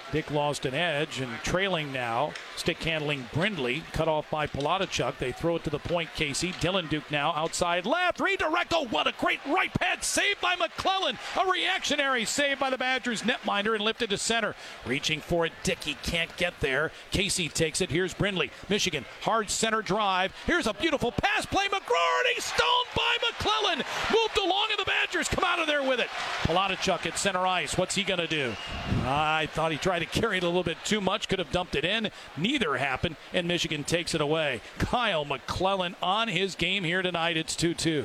Dick lost an edge and trailing now. Stick handling Brindley, cut off by Palatichuk. They throw it to the point, Casey. Dylan Duke now outside left. Redirect. Oh, what a great right pad save by McClellan. A reactionary save by the Badgers netminder and lifted to center. Reaching for it, Dickey can't get there. Casey takes it. Here's Brindley. Michigan, hard center drive. Here's a beautiful pass play. McGroarty stoned by McClellan. Moved along and the Badgers come out of there with it. Palatichuk at center ice. What's he going to do? I thought he tried to carry it a little bit too much. Could have dumped it in. Neither happened, and Michigan takes it away. Kyle McClellan on his game here tonight. It's 2-2.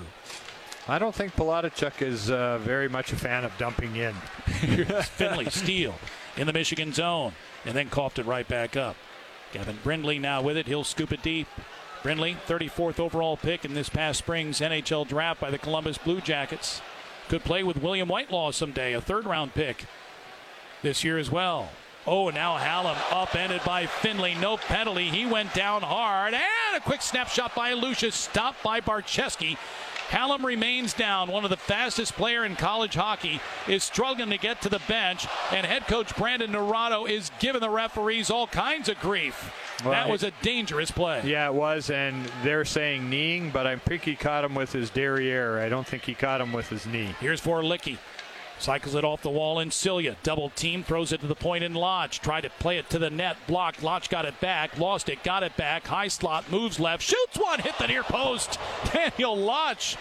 I don't think Palatichuk is very much a fan of dumping in. Here's Finley Steele in the Michigan zone, and then coughed it right back up. Gavin Brindley now with it. He'll scoop it deep. Brindley, 34th overall pick in this past spring's NHL draft by the Columbus Blue Jackets. Could play with William Whitelaw someday, a third-round pick this year as well. Oh, now Hallam upended by Finley. No penalty. He went down hard. And a quick snapshot by Lucius. Stopped by Barcheski. Hallam remains down. One of the fastest player in college hockey is struggling to get to the bench. And head coach Brandon Naurato is giving the referees all kinds of grief. Well, that was a dangerous play. Yeah, it was. And they're saying kneeing, but I think he caught him with his derriere. I don't think he caught him with his knee. Here's Vorlicki. Cycles it off the wall in Cilia. Double team, throws it to the point in Lodge. Tried to play it to the net. Blocked. Lodge got it back. Lost it. Got it back. High slot. Moves left. Shoots one. Hit the near post. Daniel Lodge.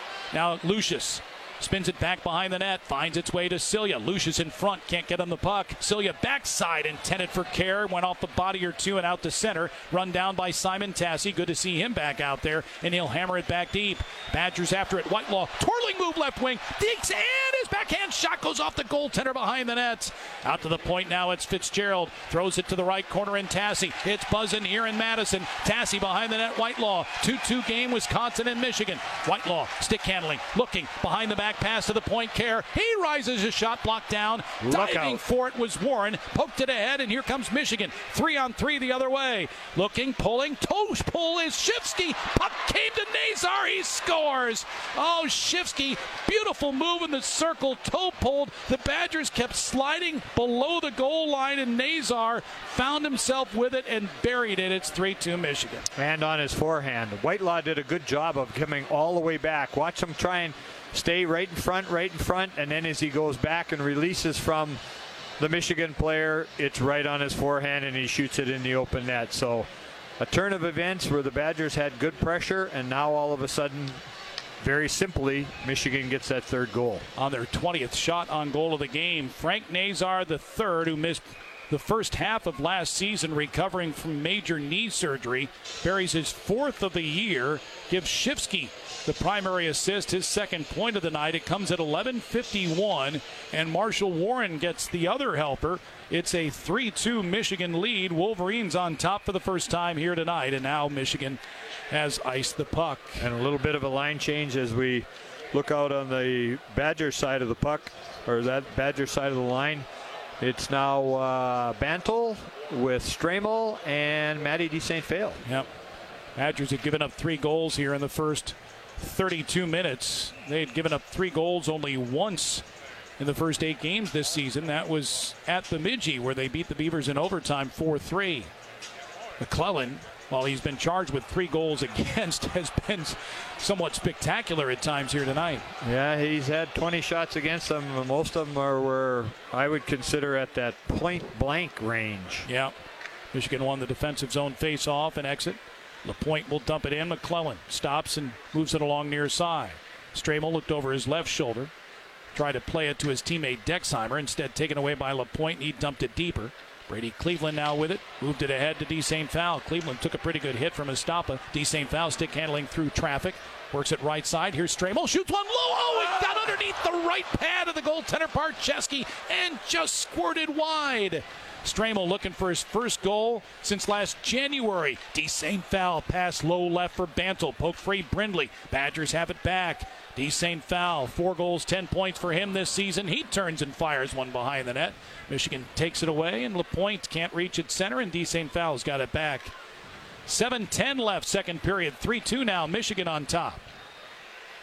Now Lucius spins it back behind the net. Finds its way to Cilia. Lucius in front. Can't get on the puck. Cilia backside intended for Kerr. Went off the body or two and out to center. Run down by Simon Tassi. Good to see him back out there. And he'll hammer it back deep. Badgers after it. Whitelaw. Twirling move left wing. Digs and his backhand shot goes off the goaltender behind the net. Out to the point now. It's Fitzgerald. Throws it to the right corner in Tassi. It's buzzing here in Madison. Tassi behind the net. Whitelaw. 2-2 game. Wisconsin and Michigan. Whitelaw. Stick handling. Looking behind the back. Pass to the point. Kerr. He rises. A shot blocked down. Diving for it was Warren. Poked it ahead, and here comes Michigan. 3-on-3 the other way. Looking, pulling. Toe pull is Shifsky. Puck came to Nazar. He scores. Oh, Shifsky. Beautiful move in the circle. Toe pulled. The Badgers kept sliding below the goal line, and Nazar found himself with it and buried it. It's 3-2 Michigan. And on his forehand. Whitelaw did a good job of coming all the way back. Watch him try and stay right in front, and then as he goes back and releases from the Michigan player, it's right on his forehand, and he shoots it in the open net. So a turn of events where the Badgers had good pressure, and now all of a sudden, very simply, Michigan gets that third goal. On their 20th shot on goal of the game, Frank Nazar III, who missed the first half of last season recovering from major knee surgery, buries his fourth of the year, gives Shifsky the primary assist, his second point of the night. It comes at 11:51, and Marshall Warren gets the other helper. It's a 3-2 Michigan lead. Wolverines on top for the first time here tonight, and now Michigan has iced the puck. And a little bit of a line change as we look out on the Badger side of the puck, or that Badger side of the line. It's now Bantle with Stramel and Matty de St. Phail. Yep. Badgers have given up 3 goals here in the first 32 minutes. They had given up 3 goals only once in the first 8 games this season. That was at Bemidji, where they beat the Beavers in overtime 4-3. McClellan, while he's been charged with 3 goals against, has been somewhat spectacular at times here tonight. Yeah, he's had 20 shots against them. Most of them are where I would consider at that point blank range. Yeah. Michigan won the defensive zone face-off and exit. LaPointe will dump it in. McClellan stops and moves it along near side. Stramel looked over his left shoulder. Tried to play it to his teammate Dexheimer. Instead taken away by LaPointe. He dumped it deeper. Brady Cleveland now with it. Moved it ahead to de St. Phail. Cleveland took a pretty good hit from Estapa. De St. Phail stick handling through traffic. Works it right side. Here's Stramel. Shoots one low. Oh, it got underneath the right pad of the goaltender Barcheski and just squirted wide. Stramel looking for his first goal since last January. De St. Phail pass low left for Bantle. Poke free Brindley. Badgers have it back. De St. Phail, 4 goals, 10 points for him this season. He turns and fires one behind the net. Michigan takes it away, and LaPointe can't reach its center, and De St. Phail's got it back. 7:10 left, second period. 3-2 now. Michigan on top.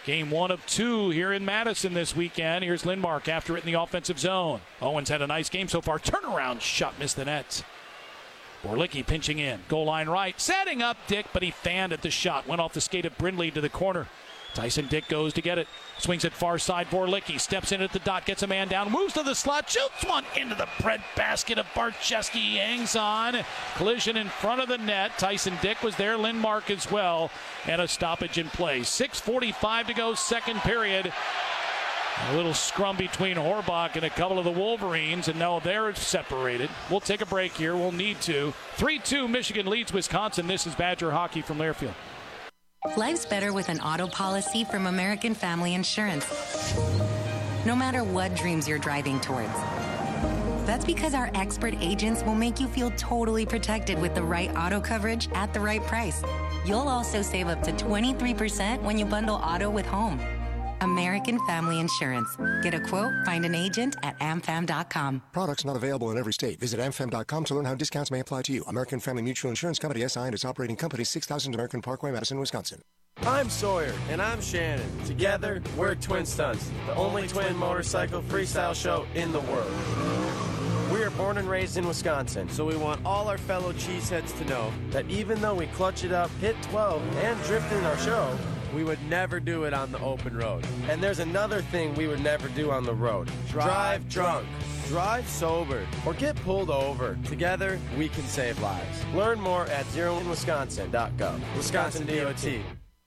Game 1 of 2 here in Madison this weekend. Here's Lindmark after it in the offensive zone. Owens had a nice game so far. Turnaround shot, missed the net. Vorlicki pinching in. Goal line right. Setting up Dick, but he fanned at the shot. Went off the skate of Brindley to the corner. Tyson Dick goes to get it. Swings it far side. Vorlicki steps in at the dot. Gets a man down. Moves to the slot. Shoots one into the bread basket of Barcheski. Hangs on. Collision in front of the net. Tyson Dick was there. Lindmark as well. And a stoppage in play. 6:45 to go, second period. A little scrum between Horbach and a couple of the Wolverines, and now they're separated. We'll take a break here. We'll need to. 3-2, Michigan leads Wisconsin. This is Badger Hockey from Learfield. Life's better with an auto policy from American Family Insurance. No matter what dreams you're driving towards. That's because our expert agents will make you feel totally protected with the right auto coverage at the right price. You'll also save up to 23% when you bundle auto with home. American Family Insurance. Get a quote, find an agent at amfam.com. Products not available in every state. Visit amfam.com to learn how discounts may apply to you. American Family Mutual Insurance Company, SI, and its operating company, 6000 American Parkway, Madison, Wisconsin. I'm Sawyer. And I'm Shannon. Together, we're Twin Stunts, the only twin motorcycle freestyle show in the world. We are born and raised in Wisconsin, so we want all our fellow cheeseheads to know that even though we clutch it up, hit 12, and drift in our show, we would never do it on the open road. And there's another thing we would never do on the road. Drive drunk, drive sober, or get pulled over. Together, we can save lives. Learn more at zeroinwisconsin.gov. Wisconsin DOT.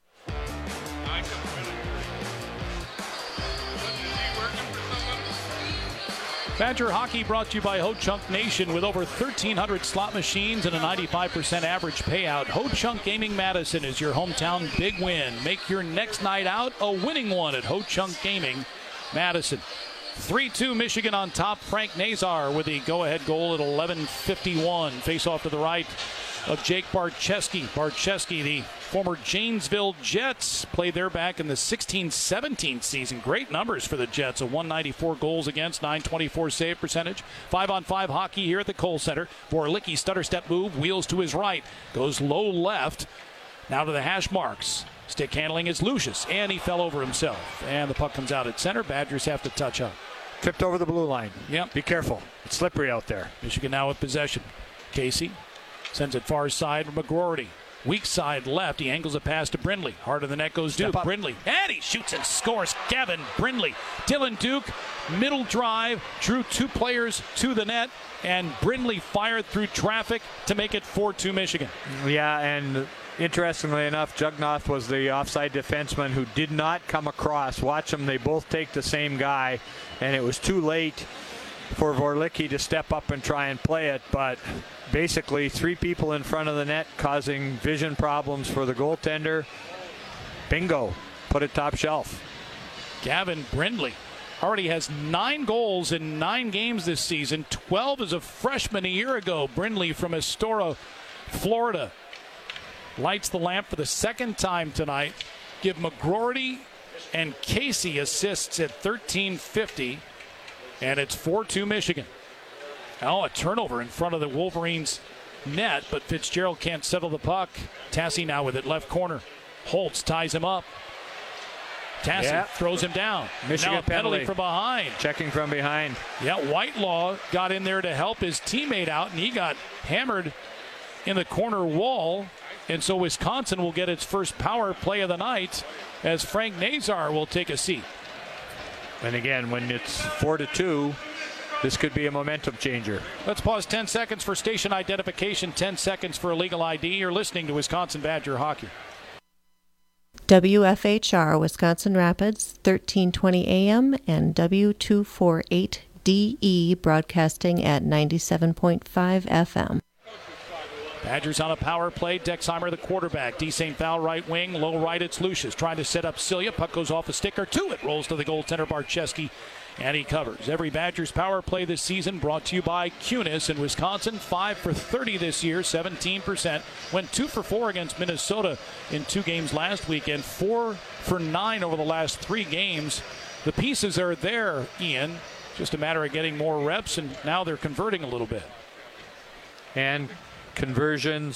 Badger Hockey brought to you by Ho-Chunk Nation with over 1,300 slot machines and a 95% average payout. Ho-Chunk Gaming Madison is your hometown big win. Make your next night out a winning one at Ho-Chunk Gaming Madison. 3-2 Michigan on top. Frank Nazar with the go-ahead goal at 11:51. Face off to the right of Jake Barcheski. Barcheski, the former Janesville Jets, played there back in the 16-17 season. Great numbers for the Jets. A 194 goals against, 924 save percentage. 5-on-5 hockey here at the Kohl Center. Vorlicki stutter step move, wheels to his right, goes low left. Now to the hash marks. Stick handling is Lucius, and he fell over himself. And the puck comes out at center. Badgers have to touch up. Tripped over the blue line. Yep. Be careful. It's slippery out there. Michigan now with possession. Casey sends it far side for McGroarty. Weak side left. He angles a pass to Brindley. Hard of the net goes Duke. Brindley. And he shoots and scores. Gavin Brindley. Dylan Duke, middle drive, drew two players to the net, and Brindley fired through traffic to make it 4-2 Michigan. Yeah, and interestingly enough, Jugnoth was the offside defenseman who did not come across. Watch them. They both take the same guy, and it was too late for Vorlicki to step up and try and play it, but basically three people in front of the net causing vision problems for the goaltender. Bingo. Put it top shelf. Gavin Brindley already has 9 goals in 9 games this season. 12 as a freshman a year ago. Brindley from Astoria, Florida, lights the lamp for the second time tonight. Give McGroarty and Casey assists at 13:50, and it's 4-2 Michigan. Now a turnover in front of the Wolverines' net, but Fitzgerald can't settle the puck. Tassi now with it, left corner. Holtz ties him up. Tassi throws him down. Michigan now a penalty from behind. Checking from behind. Yeah, Whitelaw got in there to help his teammate out, and he got hammered in the corner wall. And so Wisconsin will get its first power play of the night as Frank Nazar will take a seat. And again, when it's 4-2, this could be a momentum changer. Let's pause 10 seconds for station identification, 10 seconds for illegal ID. You're listening to Wisconsin Badger Hockey. WFHR, Wisconsin Rapids, 1320 AM and W248DE broadcasting at 97.5 FM. Badgers on a power play. Dexheimer, the quarterback. D. St. Val, right wing. Low right, it's Lucius. Trying to set up Celia. Puck goes off a stick or two. It rolls to the goaltender, Barcheski, and he covers. Every Badgers power play this season brought to you by Kunis in Wisconsin. 5 for 30 this year, 17%. Went 2 for 4 against Minnesota in 2 games last weekend. 4 for 9 over the last 3 games. The pieces are there, Ian. Just a matter of getting more reps, and now they're converting a little bit. And conversions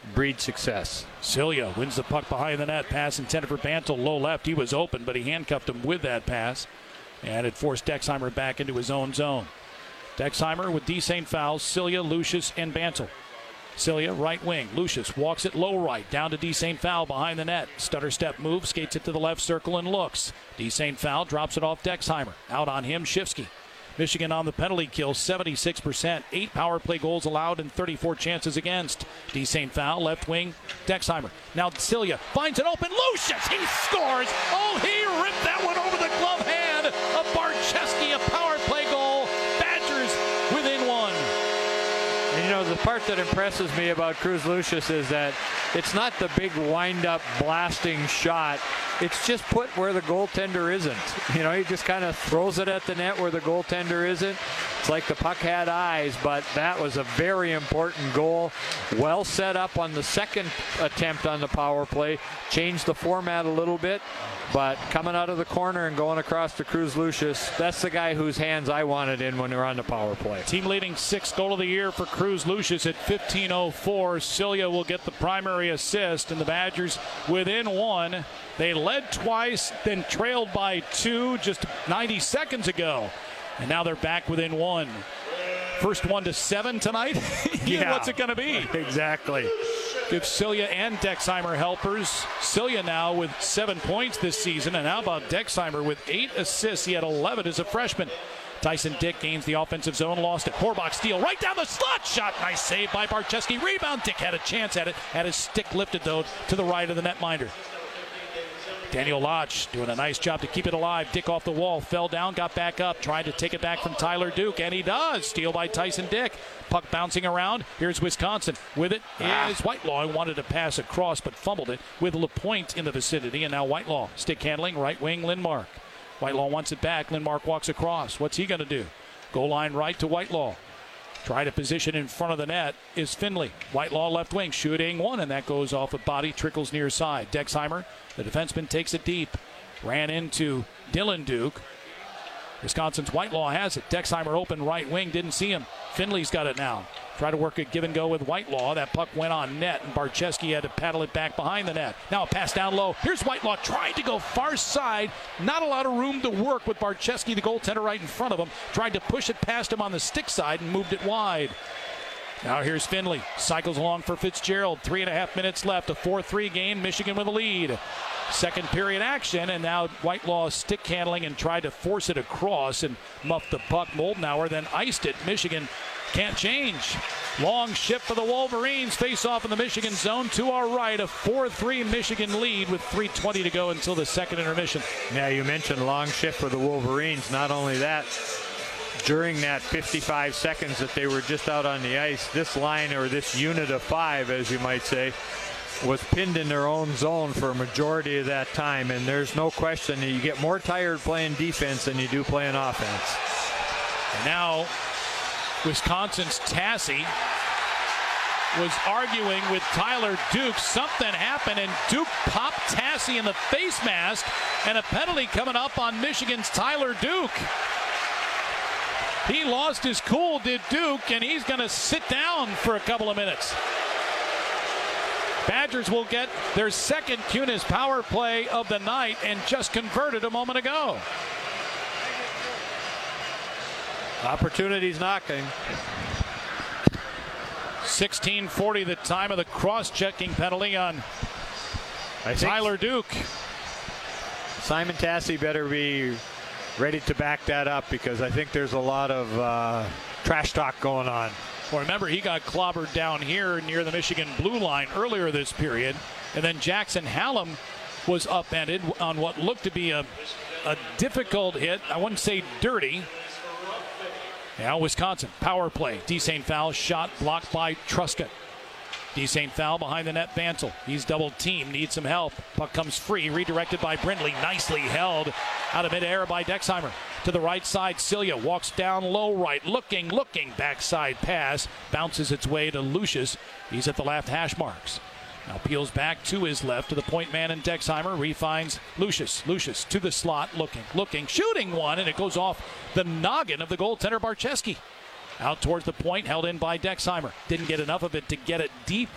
breed success. Cilia wins the puck behind the net. Pass intended for Bantle. Low left. He was open, but he handcuffed him with that pass. And it forced Dexheimer back into his own zone. Dexheimer with D. St. Fouls, Cilia, Lucius, and Bantle. Cilia, right wing. Lucius walks it low right. Down to D. St. Foul behind the net. Stutter step move. Skates it to the left circle and looks. D. St. Foul drops it off Dexheimer. Out on him, Shifsky. Michigan on the penalty kill, 76%. 8 power play goals allowed and 34 chances against. D. St. Foul, left wing, Dexheimer. Now Cilia finds an open. Lucius, he scores. Oh, he ripped that one over the glove hand of Barcheski. A power play goal. Badgers within 1. And, you know, the part that impresses me about Cruz Lucius is that it's not the big wind-up blasting shot. It's just put where the goaltender isn't. You know, he just kind of throws it at the net where the goaltender isn't. It's like the puck had eyes, but that was a very important goal. Well set up on the second attempt on the power play. Changed the format a little bit, but coming out of the corner and going across to Cruz Lucius, that's the guy whose hands I wanted in when they were on the power play. Team leading 6th goal of the year for Cruz Lucius at 15:04. Cilia will get the primary assist, and the Badgers within 1. They led twice, then trailed by 2 just 90 seconds ago. And now they're back within 1. First 1 to 7 tonight? Yeah. What's it going to be? Exactly. Give Cilia and Dexheimer helpers. Cilia now with 7 points this season. And how about Dexheimer with 8 assists? He had 11 as a freshman. Tyson Dick gains the offensive zone, lost it. Horbach steal right down the slot. Shot, nice save by Barcheski. Rebound, Dick had a chance at it. Had his stick lifted, though, to the right of the netminder. Daniel Lodge doing a nice job to keep it alive. Dick off the wall, fell down, got back up, tried to take it back from Tyler Duke, and he does. Steal by Tyson Dick. Puck bouncing around. Here's Wisconsin. With it is Whitelaw, who wanted to pass across but fumbled it with LaPointe in the vicinity. And now Whitelaw, stick handling, right wing, Lindmark. Whitelaw wants it back. Lindmark walks across. What's he going to do? Goal line right to Whitelaw. Try to position in front of the net is Finley. Whitelaw left wing, shooting 1, and that goes off a body, trickles near side. Dexheimer, the defenseman, takes it deep. Ran into Dylan Duke. Wisconsin's Whitelaw has it. Dexheimer open right wing, didn't see him. Finley's got it now. Try to work a give and go with Whitelaw. That puck went on net, and Barcheski had to paddle it back behind the net. Now a pass down low. Here's Whitelaw trying to go far side. Not a lot of room to work with Barcheski, the goaltender, right in front of him. Tried to push it past him on the stick side and moved it wide. Now here's Finley. Cycles along for Fitzgerald. 3.5 minutes left. A 4-3 game. Michigan with a lead. Second period action, and now Whitelaw stick handling and tried to force it across and muffed the puck. Moldenauer then iced it. Michigan can't change. Long shift for the Wolverines. Face off in the Michigan zone to our right. A 4-3 Michigan lead with 3:20 to go until the second intermission. Yeah, you mentioned long shift for the Wolverines. Not only that, during that 55 seconds that they were just out on the ice, this line, or this unit of 5, as you might say, was pinned in their own zone for a majority of that time. And there's no question that you get more tired playing defense than you do playing offense. And now Wisconsin's Tassi was arguing with Tyler Duke. Something happened, and Duke popped Tassi in the face mask, and a penalty coming up on Michigan's Tyler Duke. He lost his cool, did Duke, and he's going to sit down for a couple of minutes. Badgers will get their second Kunis power play of the night, and just converted a moment ago. Opportunities knocking. 16:40 the time of the cross-checking penalty on Tyler Duke. Simon Tassi better be ready to back that up, because I think there's a lot of trash talk going on. Well, remember, he got clobbered down here near the Michigan blue line earlier this period, and then Jackson Hallam was upended on what looked to be a difficult hit. I wouldn't say dirty. Now Wisconsin, power play. D. St. Foul shot blocked by Truscott. D. St. Foul behind the net, Bantle. He's double teamed, needs some help. Puck comes free, redirected by Brindley. Nicely held out of midair by Dexheimer. To the right side, Cilia walks down low right, looking, backside pass. Bounces its way to Lucius. He's at the left hash marks. Now peels back to his left to the point man in Dexheimer. Refines Lucius. Lucius to the slot, looking, shooting one, and it goes off the noggin of the goaltender Barcheski. Out towards the point, held in by Dexheimer. Didn't get enough of it to get it deep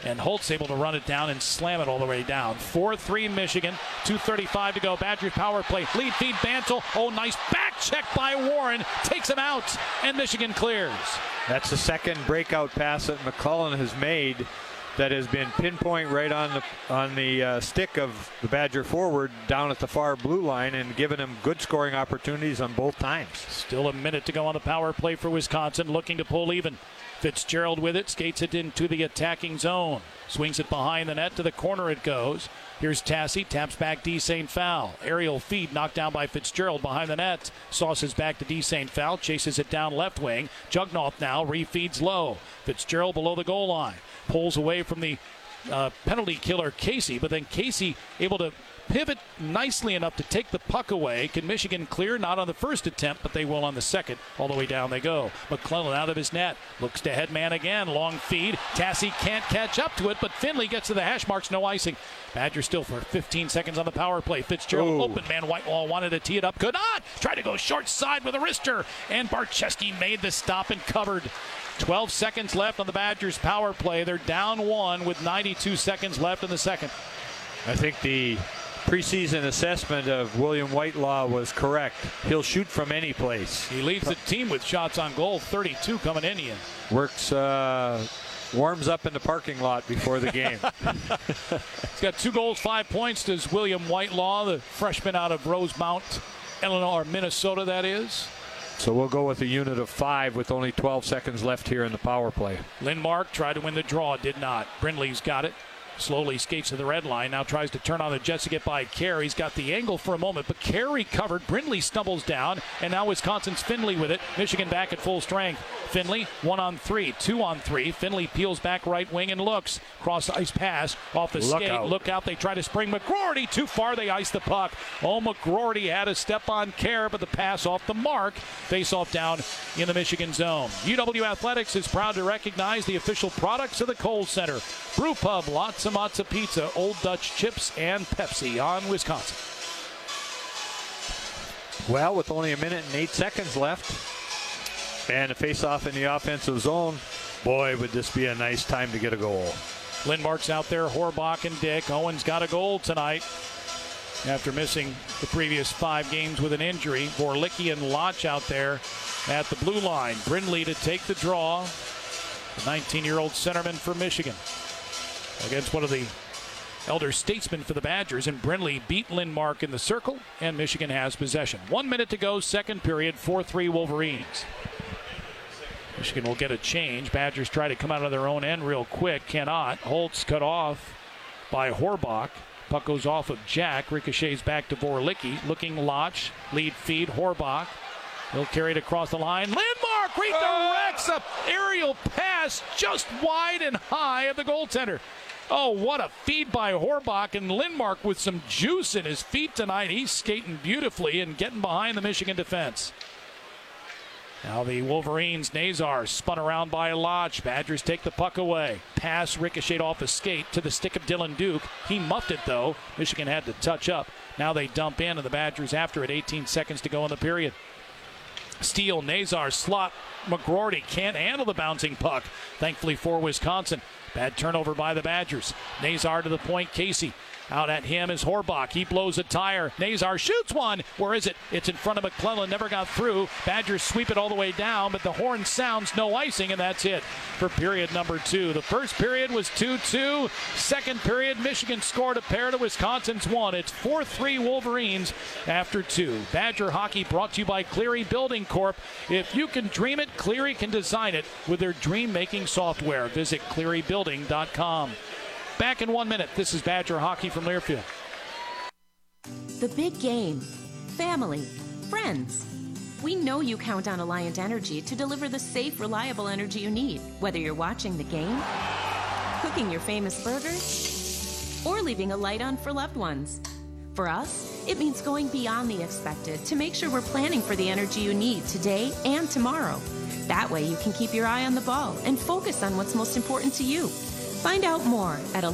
And Holtz able to run it down and slam it all the way down. 4-3 Michigan. 2:35 to go. Badgers power play. Lead feed Bansel. Oh, nice back check by Warren. Takes him out. And Michigan clears. That's the second breakout pass that McClellan has made that has been pinpoint right on the stick of the Badger forward down at the far blue line and given him good scoring opportunities on both times. Still a minute to go on the power play for Wisconsin, looking to pull even. Fitzgerald with it, skates it into the attacking zone. Swings it behind the net, to the corner it goes. Here's Tassi, taps back D. St. Foul. Aerial feed knocked down by Fitzgerald behind the net. Sauces back to D. St. Foul, chases it down left wing. Jugnoff now refeeds low. Fitzgerald below the goal line. Pulls away from the penalty killer Casey, but then Casey able to pivot nicely enough to take the puck away. Can Michigan clear? Not on the first attempt, but they will on the second. All the way down they go. McClellan out of his net. Looks to headman again. Long feed. Tassi can't catch up to it, but Finley gets to the hash marks. No icing. Badgers still for 15 seconds on the power play. Fitzgerald open man. Whitelaw wanted to tee it up. Could not. Tried to go short side with a wrister. And Barcheski made the stop and covered. 12 seconds left on the Badgers power play. They're down 1 with 92 seconds left in the second. I think the preseason assessment of William Whitelaw was correct. He'll shoot from any place. He leads the team with shots on goal, 32 coming in. Works, warms up in the parking lot before the game. He's got 2 goals, 5 points. Does William Whitelaw, the freshman out of Rosemount, Illinois, Minnesota, that is. So we'll go with a unit of 5 with only 12 seconds left here in the power play. Lindmark tried to win the draw, did not. Brindley's got it. Slowly skates to the red line. Now tries to turn on the Jets to get by Kerr. He's got the angle for a moment, but Kerr recovered. Brindley stumbles down, and now Wisconsin's Finley with it. Michigan back at full strength. Finley 1-on-3, 2-on-3. Finley peels back right wing and looks. Cross ice pass off the skate. Look out. They try to spring McGroarty. Too far. They ice the puck. Oh, McGroarty had a step on Kerr, but the pass off the mark. Face off down in the Michigan zone. UW Athletics is proud to recognize the official products of the Kohl Center. Brew Pub, lots of matzo pizza, Old Dutch chips, and Pepsi on Wisconsin. Well, with only a minute and 8 seconds left and a face-off in the offensive zone, boy, would this be a nice time to get a goal. Lindmark's out there, Horbach and Dick. Owen's got a goal tonight after missing the previous 5 games with an injury. Vorlicki and Lotch out there at the blue line. Brindley to take the draw. The 19-year-old centerman for Michigan against one of the elder statesmen for the Badgers, and Brindley beat Lindmark in the circle, and Michigan has possession. 1 minute to go, second period, 4-3 Wolverines. Michigan will get a change. Badgers try to come out of their own end real quick. Cannot. Holtz cut off by Horbach. Puck goes off of Jack. Ricochets back to Vorlicki. Looking Lotch. Lead feed Horbach. He'll carry it across the line. Lindmark redirects an aerial pass just wide and high of the goaltender. Oh, what a feed by Horbach, and Lindmark with some juice in his feet tonight. He's skating beautifully and getting behind the Michigan defense. Now the Wolverines, Nazar spun around by Lodge. Badgers take the puck away. Pass ricocheted off a skate to the stick of Dylan Duke. He muffed it, though. Michigan had to touch up. Now they dump in, and the Badgers after it. 18 seconds to go in the period. Steele, Nazar, slot. McGroarty can't handle the bouncing puck. Thankfully for Wisconsin. Bad turnover by the Badgers. Nazar to the point. Casey. Out at him is Horbach. He blows a tire. Nazar shoots one. Where is it? It's in front of McClellan. Never got through. Badgers sweep it all the way down, but the horn sounds. No icing, and that's it for period number 2. The first period was 2-2. Second period, Michigan scored a pair to Wisconsin's 1. It's 4-3 Wolverines after 2. Badger hockey brought to you by Cleary Building Corp. If you can dream it, Cleary can design it with their dream-making software. Visit clearybuilding.com. Back in 1 minute. This is Badger Hockey from Learfield. The big game. Family. Friends. We know you count on Alliant Energy to deliver the safe, reliable energy you need, whether you're watching the game, cooking your famous burgers, or leaving a light on for loved ones. For us, it means going beyond the expected to make sure we're planning for the energy you need today and tomorrow. That way you can keep your eye on the ball and focus on what's most important to you. Find out more at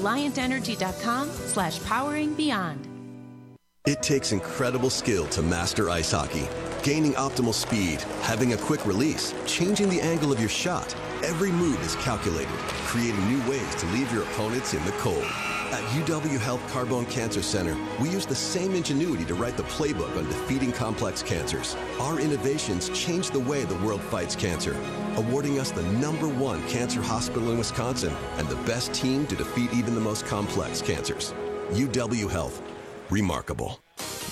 alliantenergy.com/poweringbeyond. It takes incredible skill to master ice hockey. Gaining optimal speed, having a quick release, changing the angle of your shot. Every move is calculated, creating new ways to leave your opponents in the cold. At UW Health Carbone Cancer Center, we use the same ingenuity to write the playbook on defeating complex cancers. Our innovations change the way the world fights cancer, awarding us the #1 cancer hospital in Wisconsin and the best team to defeat even the most complex cancers. UW Health. Remarkable.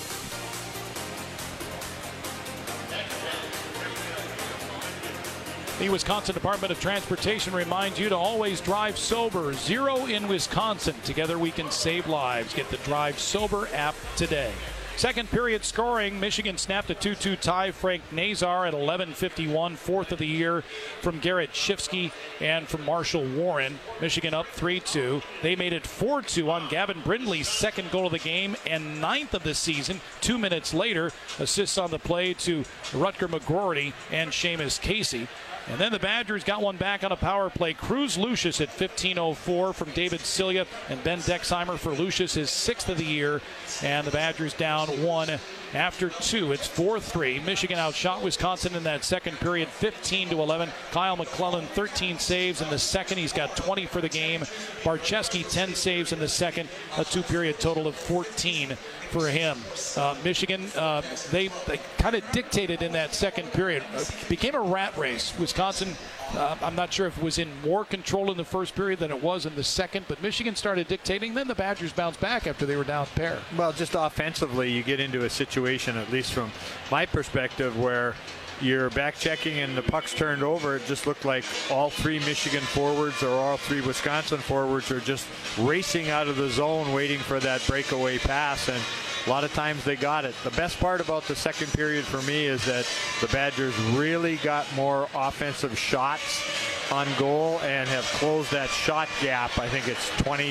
The Wisconsin Department of Transportation reminds you to always drive sober. Zero in Wisconsin. Together we can save lives. Get the Drive Sober app today. Second period scoring, Michigan snapped a 2-2 tie. Frank Nazar at 11:51, fourth of the year from Garrett Shifsky and from Marshall Warren. Michigan up 3-2. They made it 4-2 on Gavin Brindley's second goal of the game and 9th of the season. 2 minutes later, assists on the play to Rutger McGroarty and Seamus Casey. And then the Badgers got one back on a power play. Cruz Lucius at 15:04 from David Cilia and Ben Dexheimer for Lucius, his 6th of the year. And the Badgers down 1 after 2. It's 4-3. Michigan outshot Wisconsin in that second period, 15-11. Kyle McClellan, 13 saves in the second. He's got 20 for the game. Barczewski, 10 saves in the second. A two-period total of 14 for him. Michigan, they kind of dictated in that second period. Became a rat race. Wisconsin, I'm not sure if it was in more control in the first period than it was in the second, but Michigan started dictating. Then the Badgers bounced back after they were down a pair. Well, just offensively, you get into a situation, at least from my perspective, where you're back checking and the puck's turned over. It just looked like all three Michigan forwards or all three Wisconsin forwards are just racing out of the zone waiting for that breakaway pass, and a lot of times they got it. The best part about the second period for me is that the Badgers really got more offensive shots on goal and have closed that shot gap. I think it's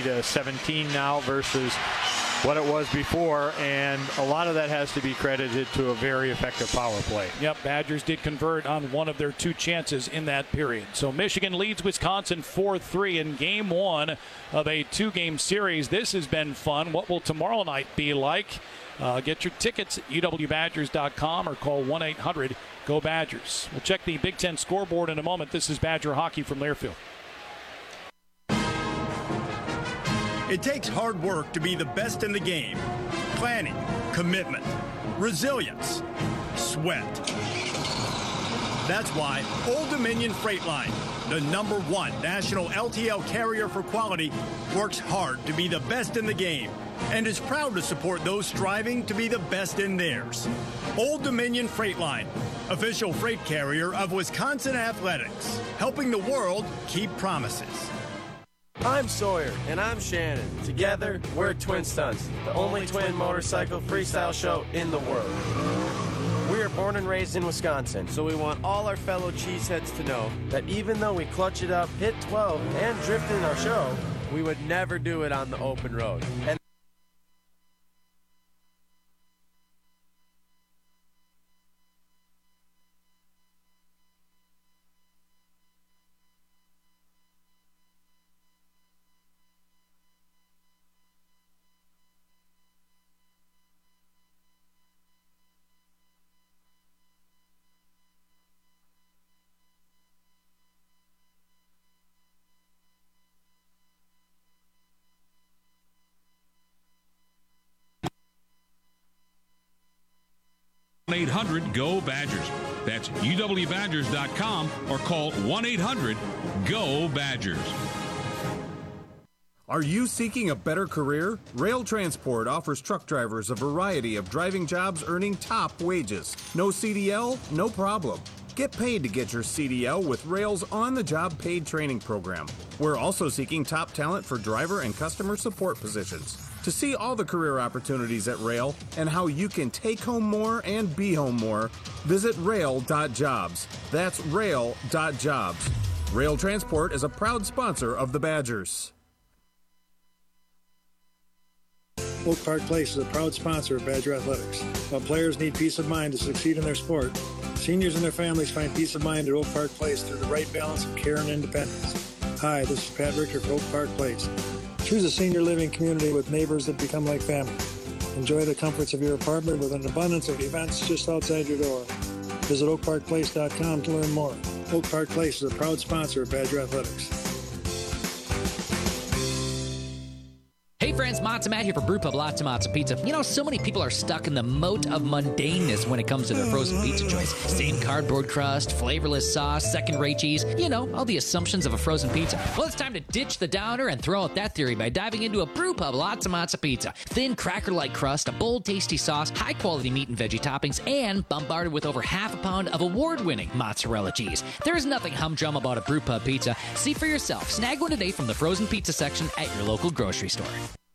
20-17 now versus what it was before, and a lot of that has to be credited to a very effective power play. Yep, Badgers did convert on one of their two chances in that period. So Michigan leads Wisconsin 4-3 in game one of a two-game series. This has been fun. What will tomorrow night be like? Get your tickets at uwbadgers.com or call 1-800-GO-BADGERS. We'll check the Big Ten scoreboard in a moment. This is Badger Hockey from Learfield. It takes hard work to be the best in the game. Planning, commitment, resilience, sweat. That's why Old Dominion Freight Line, the #1 national LTL carrier for quality, works hard to be the best in the game and is proud to support those striving to be the best in theirs. Old Dominion Freight Line, official freight carrier of Wisconsin Athletics, helping the world keep promises. I'm Sawyer. And I'm Shannon. Together, we're Twin Stunts, the only twin motorcycle freestyle show in the world. We are born and raised in Wisconsin, so we want all our fellow cheeseheads to know that even though we clutch it up, hit 12, and drift in our show, we would never do it on the open road. And $1-800-GO-BADGERS. That's uwbadgers.com or call 1-800-GO-BADGERS. Are you seeking a better career? Rail Transport offers truck drivers a variety of driving jobs earning top wages. No CDL? No problem. Get paid to get your CDL with Rail's on-the-job paid training program. We're also seeking top talent for driver and customer support positions. To see all the career opportunities at Rail and how you can take home more and be home more, visit rail.jobs. That's rail.jobs. Rail Transport is a proud sponsor of the Badgers. Oak Park Place is a proud sponsor of Badger Athletics. While players need peace of mind to succeed in their sport, seniors and their families find peace of mind at Oak Park Place through the right balance of care and independence. Hi, this is Pat Richter for Oak Park Place. Choose a senior living community with neighbors that become like family. Enjoy the comforts of your apartment with an abundance of events just outside your door. Visit oakparkplace.com to learn more. Oak Park Place is a proud sponsor of Badger Athletics. Hey friends, Matzo Matt here for Brewpub Lots of Matzo Pizza. You know, so many people are stuck in the moat of mundaneness when it comes to their frozen pizza choice. Same cardboard crust, flavorless sauce, second-rate cheese. You know, all the assumptions of a frozen pizza. Well, it's time to ditch the downer and throw out that theory by diving into a Brewpub Lots of Matzo Pizza. Thin, cracker-like crust, a bold, tasty sauce, high-quality meat and veggie toppings, and bombarded with over half a pound of award-winning mozzarella cheese. There is nothing humdrum about a Brewpub pizza. See for yourself. Snag one today from the frozen pizza section at your local grocery store.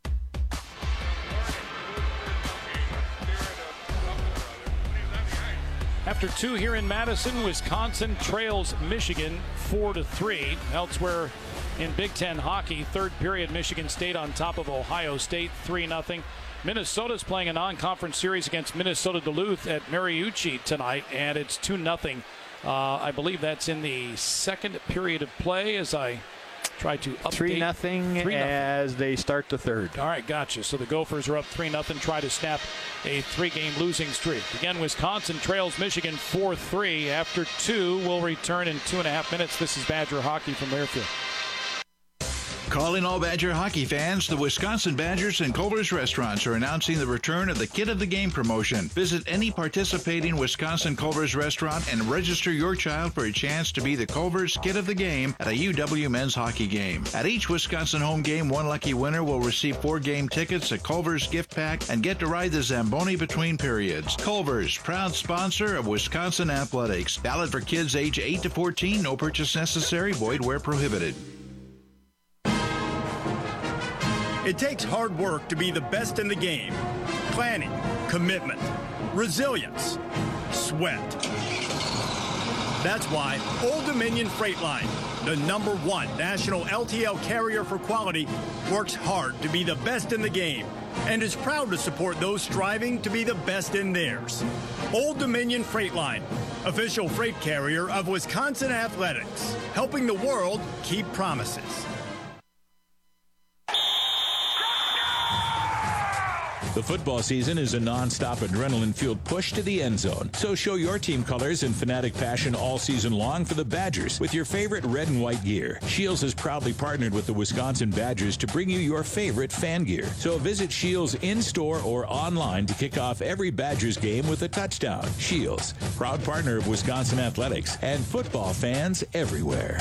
After 2 here in Madison, Wisconsin trails Michigan 4-3. Elsewhere in Big Ten hockey, third period, Michigan State on top of Ohio State 3-0. Minnesota's playing a non-conference series against Minnesota Duluth at Mariucci tonight, and it's 2-0. I believe that's in the second period of play as I try to update. 3-0 as they start the third. All right, gotcha. So the Gophers are up 3-0, try to snap a 3-game losing streak. Again, Wisconsin trails Michigan 4-3. After 2, we'll return in 2.5 minutes. This is Badger Hockey from Learfield. Calling all Badger hockey fans, the Wisconsin Badgers and Culver's restaurants are announcing the return of the Kid of the Game promotion. Visit any participating Wisconsin Culver's restaurant and register your child for a chance to be the Culver's Kid of the Game at a UW men's hockey game. At each Wisconsin home game, one lucky winner will receive 4 game tickets, a Culver's gift pack, and get to ride the Zamboni between periods. Culver's, proud sponsor of Wisconsin Athletics. Valid for kids age 8 to 14. No purchase necessary. Void where prohibited. It takes hard work to be the best in the game. Planning, commitment, resilience, sweat. That's why Old Dominion Freight Line, the #1 national LTL carrier for quality, works hard to be the best in the game and is proud to support those striving to be the best in theirs. Old Dominion Freight Line, official freight carrier of Wisconsin Athletics, helping the world keep promises. The football season is a non-stop adrenaline-fueled push to the end zone. So show your team colors and fanatic passion all season long for the Badgers with your favorite red and white gear. Scheels has proudly partnered with the Wisconsin Badgers to bring you your favorite fan gear. So visit Scheels in-store or online to kick off every Badgers game with a touchdown. Scheels, proud partner of Wisconsin Athletics and football fans everywhere.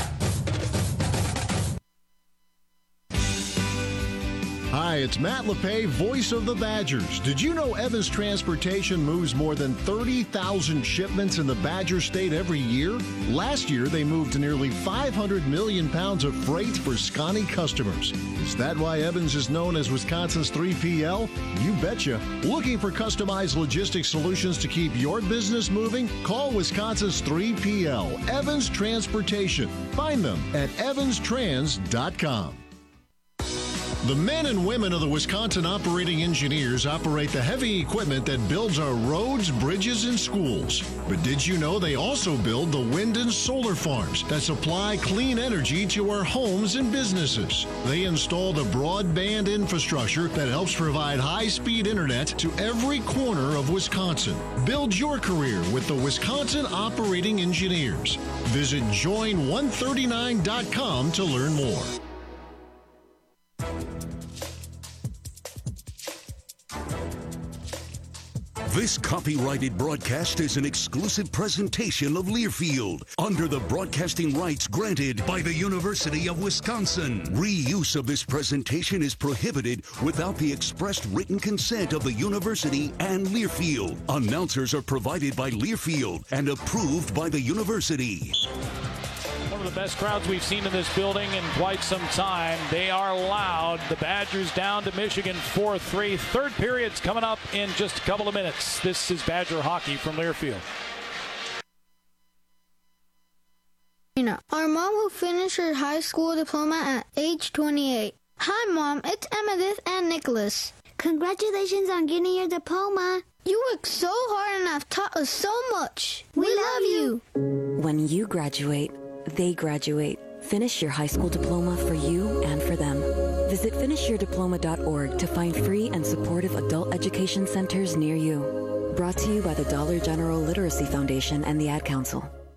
Hi, it's Matt LePay, voice of the Badgers. Did you know Evans Transportation moves more than 30,000 shipments in the Badger State every year? Last year, they moved nearly 500 million pounds of freight for Scotty customers. Is that why Evans is known as Wisconsin's 3PL? You betcha. Looking for customized logistics solutions to keep your business moving? Call Wisconsin's 3PL, Evans Transportation. Find them at evanstrans.com. The men and women of the Wisconsin Operating Engineers operate the heavy equipment that builds our roads, bridges, and schools. But did you know they also build the wind and solar farms that supply clean energy to our homes and businesses? They install the broadband infrastructure that helps provide high-speed internet to every corner of Wisconsin. Build your career with the Wisconsin Operating Engineers. Visit join139.com to learn more. This copyrighted broadcast is an exclusive presentation of Learfield under the broadcasting rights granted by the University of Wisconsin. Reuse of this presentation is prohibited without the expressed written consent of the university and Learfield. Announcers are provided by Learfield and approved by the university. One of the best crowds we've seen in this building in quite some time. They are loud. The Badgers down to Michigan 4-3. Third period's coming up in just a couple of minutes. This is Badger Hockey from Learfield. Our mom who finished her high school diploma at age 28. Hi, Mom. It's Emmettith and Nicholas. Congratulations on getting your diploma. You worked so hard and have taught us so much. We love you. When you graduate, they graduate. Finish your high school diploma for you and for them. Visit finishyourdiploma.org to find free and supportive adult education centers near you. Brought to you by the Dollar General Literacy Foundation and the Ad Council.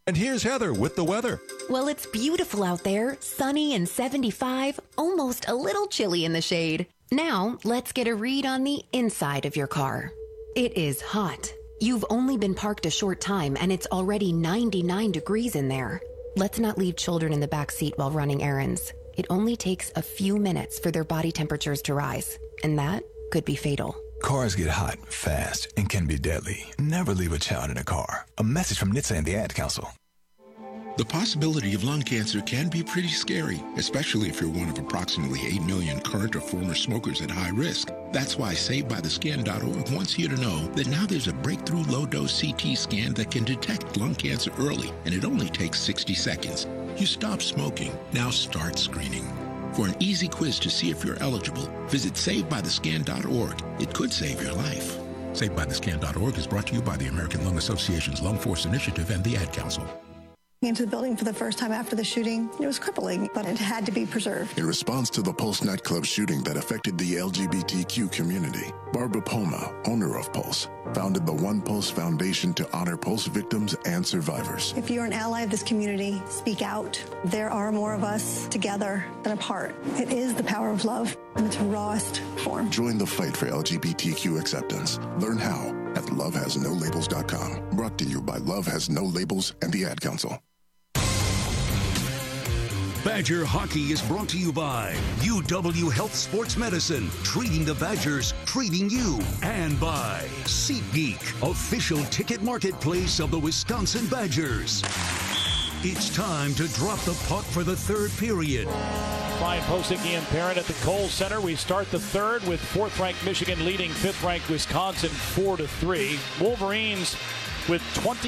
And here's Heather with the weather. Well, it's beautiful out there, sunny and 75, almost a little chilly in the shade. Now, let's get a read on the inside of your car. It is hot. You've only been parked a short time and it's already 99 degrees in there. Let's not leave children in the back seat while running errands. It only takes a few minutes for their body temperatures to rise, and that could be fatal. Cars get hot, fast, and can be deadly. Never leave a child in a car. A message from NHTSA and the Ad Council. The possibility of lung cancer can be pretty scary, especially if you're one of approximately 8 million current or former smokers at high risk. That's why SavedByTheScan.org wants you to know that now there's a breakthrough low-dose CT scan that can detect lung cancer early, and it only takes 60 seconds. You stop smoking, now start screening. For an easy quiz to see if you're eligible, visit SavedByTheScan.org. It could save your life. SavedByTheScan.org is brought to you by the American Lung Association's Lung Force Initiative and the Ad Council. Into the building for the first time after the shooting. It was crippling, but it had to be preserved. In response to the Pulse nightclub shooting that affected the LGBTQ community, Barbara Poma, owner of Pulse, founded the One Pulse Foundation to honor Pulse victims and survivors. If you're an ally of this community, speak out. There are more of us together than apart. It is the power of love in its rawest form. Join the fight for LGBTQ acceptance. Learn how at lovehasnolabels.com. Brought to you by Love Has No Labels and the Ad Council. Badger Hockey is brought to you by UW Health Sports Medicine, treating the Badgers, treating you, and by SeatGeek, official ticket marketplace of the Wisconsin Badgers. It's time to drop the puck for the third period. Brian Posicki and Parent at the Kohl Center. We start the third with 4th-ranked Michigan leading 5th-ranked Wisconsin 4-3. Wolverines with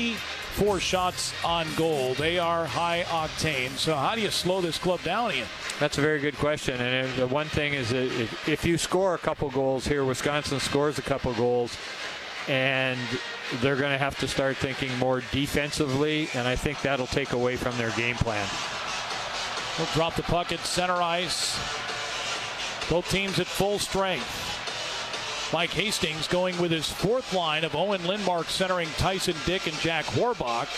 24 shots on goal. They are high octane. So how do you slow this club down, Ian? That's a very good question. And the one thing is that if you score a couple goals here, Wisconsin scores a couple goals, and they're going to have to start thinking more defensively, and I think that'll take away from their game plan. They'll drop the puck at center ice. Both teams at full strength. Mike Hastings going with his 4th line of Owen Lindmark centering Tyson Dick and Jack Horbach.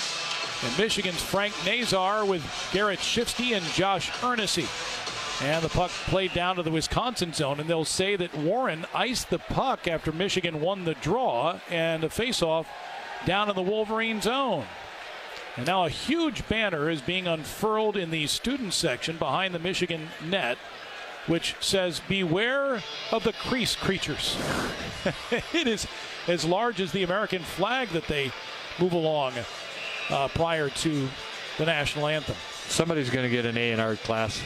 And Michigan's Frank Nazar with Garrett Shifsky and Josh Ernessy. And the puck played down to the Wisconsin zone, and they'll say that Warren iced the puck after Michigan won the draw, and a faceoff down in the Wolverine zone. And now a huge banner is being unfurled in the student section behind the Michigan net, which says, "Beware of the crease creatures." It is as large as the American flag that they move along prior to the national anthem. Somebody's going to get an A in art class.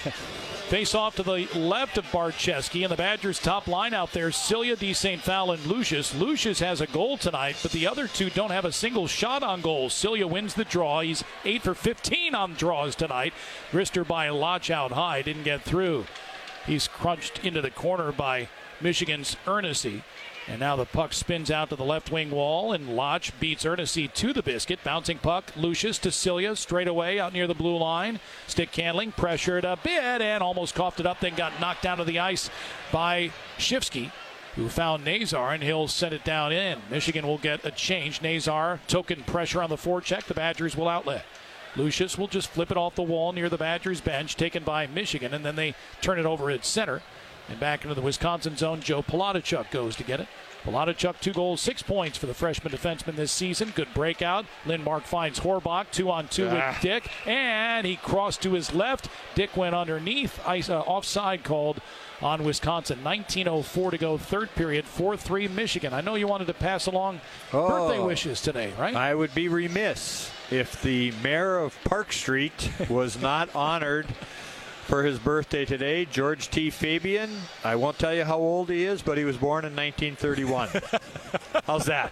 Face off to the left of Barczewski, and the Badgers' top line out there, Cilia, De St. Val, and Lucius. Lucius has a goal tonight, but the other two don't have a single shot on goal. Cilia wins the draw. He's 8 for 15 on draws tonight. Rister by Lodge out high, didn't get through. He's crunched into the corner by Michigan's Ernessy. And now the puck spins out to the left wing wall, and Lodge beats Ernessy to the biscuit. Bouncing puck, Lucius to Cilia, straight away out near the blue line. Stick handling, pressured a bit, and almost coughed it up, then got knocked down to the ice by Shifsky, who found Nazar, and he'll send it down in. Michigan will get a change. Nazar, token pressure on the forecheck. The Badgers will outlet. Lucius will just flip it off the wall near the Badgers bench, taken by Michigan, and then they turn it over at center. And back into the Wisconsin zone, Joe Palatichuk goes to get it. Palatichuk, 2 goals, 6 points for the freshman defenseman this season. Good breakout. Lindmark finds Horbach, 2-on-2 with Dick, and he crossed to his left. Dick went underneath. Offside called on Wisconsin. 19:04 to go, third period, 4-3 Michigan. I know you wanted to pass along birthday wishes today, right? I would be remiss if the mayor of Park Street was not honored for his birthday today. George T. Fabian. I won't tell you how old he is, but he was born in 1931. How's that?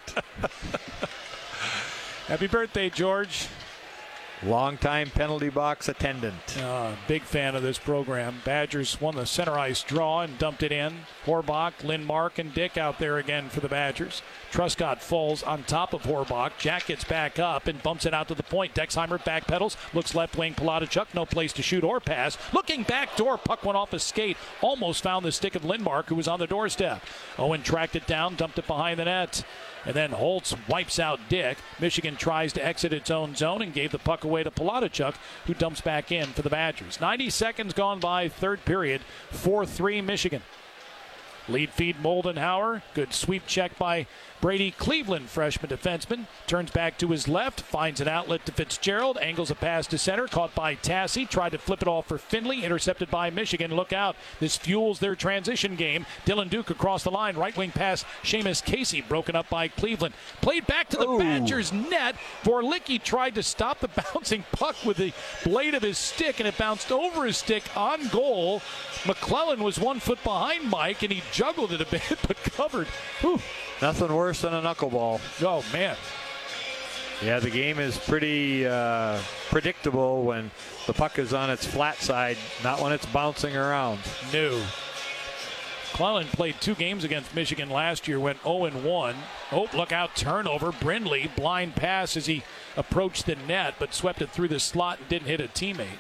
Happy birthday, George. Longtime penalty box attendant. Big fan of this program. Badgers won the center ice draw and dumped it in. Horbach, Lindmark, and Dick out there again for the Badgers. Truscott falls on top of Horbach. Jack gets back up and bumps it out to the point. Dexheimer backpedals, looks left wing. Palatichuk, no place to shoot or pass. Looking back door, puck went off a skate. Almost found the stick of Lindmark, who was on the doorstep. Owen tracked it down, dumped it behind the net. And then Holtz wipes out Dick. Michigan tries to exit its own zone and gave the puck away to Palatichuk, who dumps back in for the Badgers. 90 seconds gone by, third period, 4-3 Michigan. Lead feed Moldenhauer. Good sweep check by Brady Cleveland, freshman defenseman. Turns back to his left, finds an outlet to Fitzgerald, angles a pass to center, caught by Tassi, tried to flip it off for Finley, intercepted by Michigan. Look out, this fuels their transition game. Dylan Duke across the line, right wing pass, Seamus Casey, broken up by Cleveland. Played back to the Badgers net. Vorlicki tried to stop the bouncing puck with the blade of his stick, and it bounced over his stick on goal. McClellan was 1 foot behind Mike, and he juggled it a bit, but covered. Whew. Nothing worse than a knuckleball. Oh, man. Yeah, the game is pretty predictable when the puck is on its flat side, not when it's bouncing around. No. McClellan played 2 games against Michigan last year, went 0-1. Oh, look out, turnover. Brindley, blind pass as he approached the net, but swept it through the slot and didn't hit a teammate.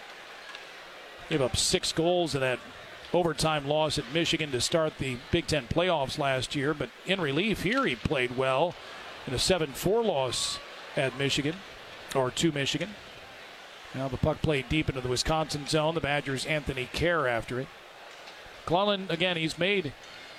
Gave up 6 goals in that overtime loss at Michigan to start the Big Ten playoffs last year, but in relief here he played well in a 7-4 loss at Michigan, or to Michigan. Now the puck played deep into the Wisconsin zone. The Badgers' Anthony Kerr after it. McClellan, again, he's made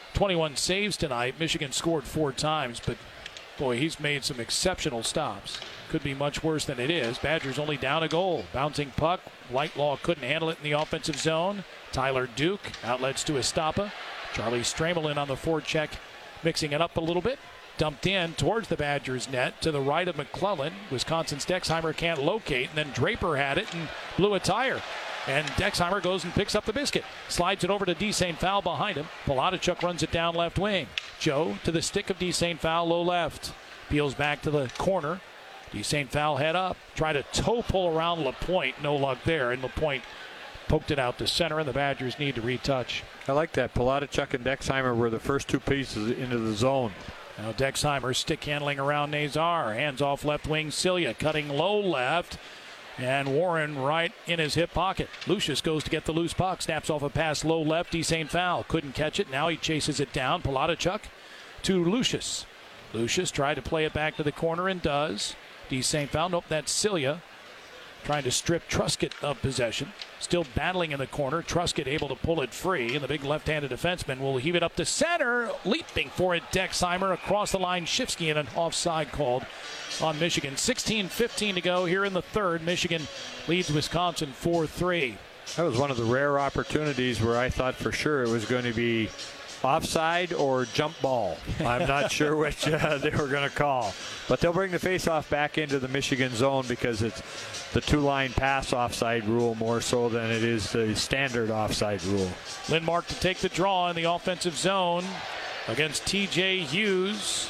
21 saves tonight. Michigan scored 4 times, but boy, he's made some exceptional stops. Could be much worse than it is. Badgers only down a goal. Bouncing puck. Lightlaw couldn't handle it in the offensive zone. Tyler Duke outlets to Estapa. Charlie Stramelin on the forecheck, mixing it up a little bit. Dumped in towards the Badgers net to the right of McClellan. Wisconsin's Dexheimer can't locate, and then Draper had it and blew a tire. And Dexheimer goes and picks up the biscuit. Slides it over to D. St. Foul behind him. Palatichuk runs it down left wing. Joe to the stick of D. St. Foul, low left. Peels back to the corner. D. St. Foul head up. Try to toe pull around LaPointe. No luck there. And LaPointe poked it out to center, and the Badgers need to retouch. I like that. Palatichuk and Dexheimer were the first 2 pieces into the zone. Now Dexheimer stick handling around Nazar. Hands off left wing. Cilia cutting low left. And Warren right in his hip pocket. Lucius goes to get the loose puck. Snaps off a pass low left. D. St. Foul couldn't catch it. Now he chases it down. Palatichuk to Lucius. Lucius tried to play it back to the corner and does. D. St. Foul. Nope, that's Cilia. Trying to strip Truscott of possession. Still battling in the corner. Truscott able to pull it free. And the big left-handed defenseman will heave it up to center. Leaping for it, Dexheimer. Across the line, Shifsky, and an offside called on Michigan. 16:15 to go here in the third. Michigan leads Wisconsin 4-3. That was one of the rare opportunities where I thought for sure it was going to be offside or jump ball. I'm not sure which they were going to call. But they'll bring the faceoff back into the Michigan zone because it's the 2-line pass offside rule more so than it is the standard offside rule. Lindmark to take the draw in the offensive zone against T.J. Hughes.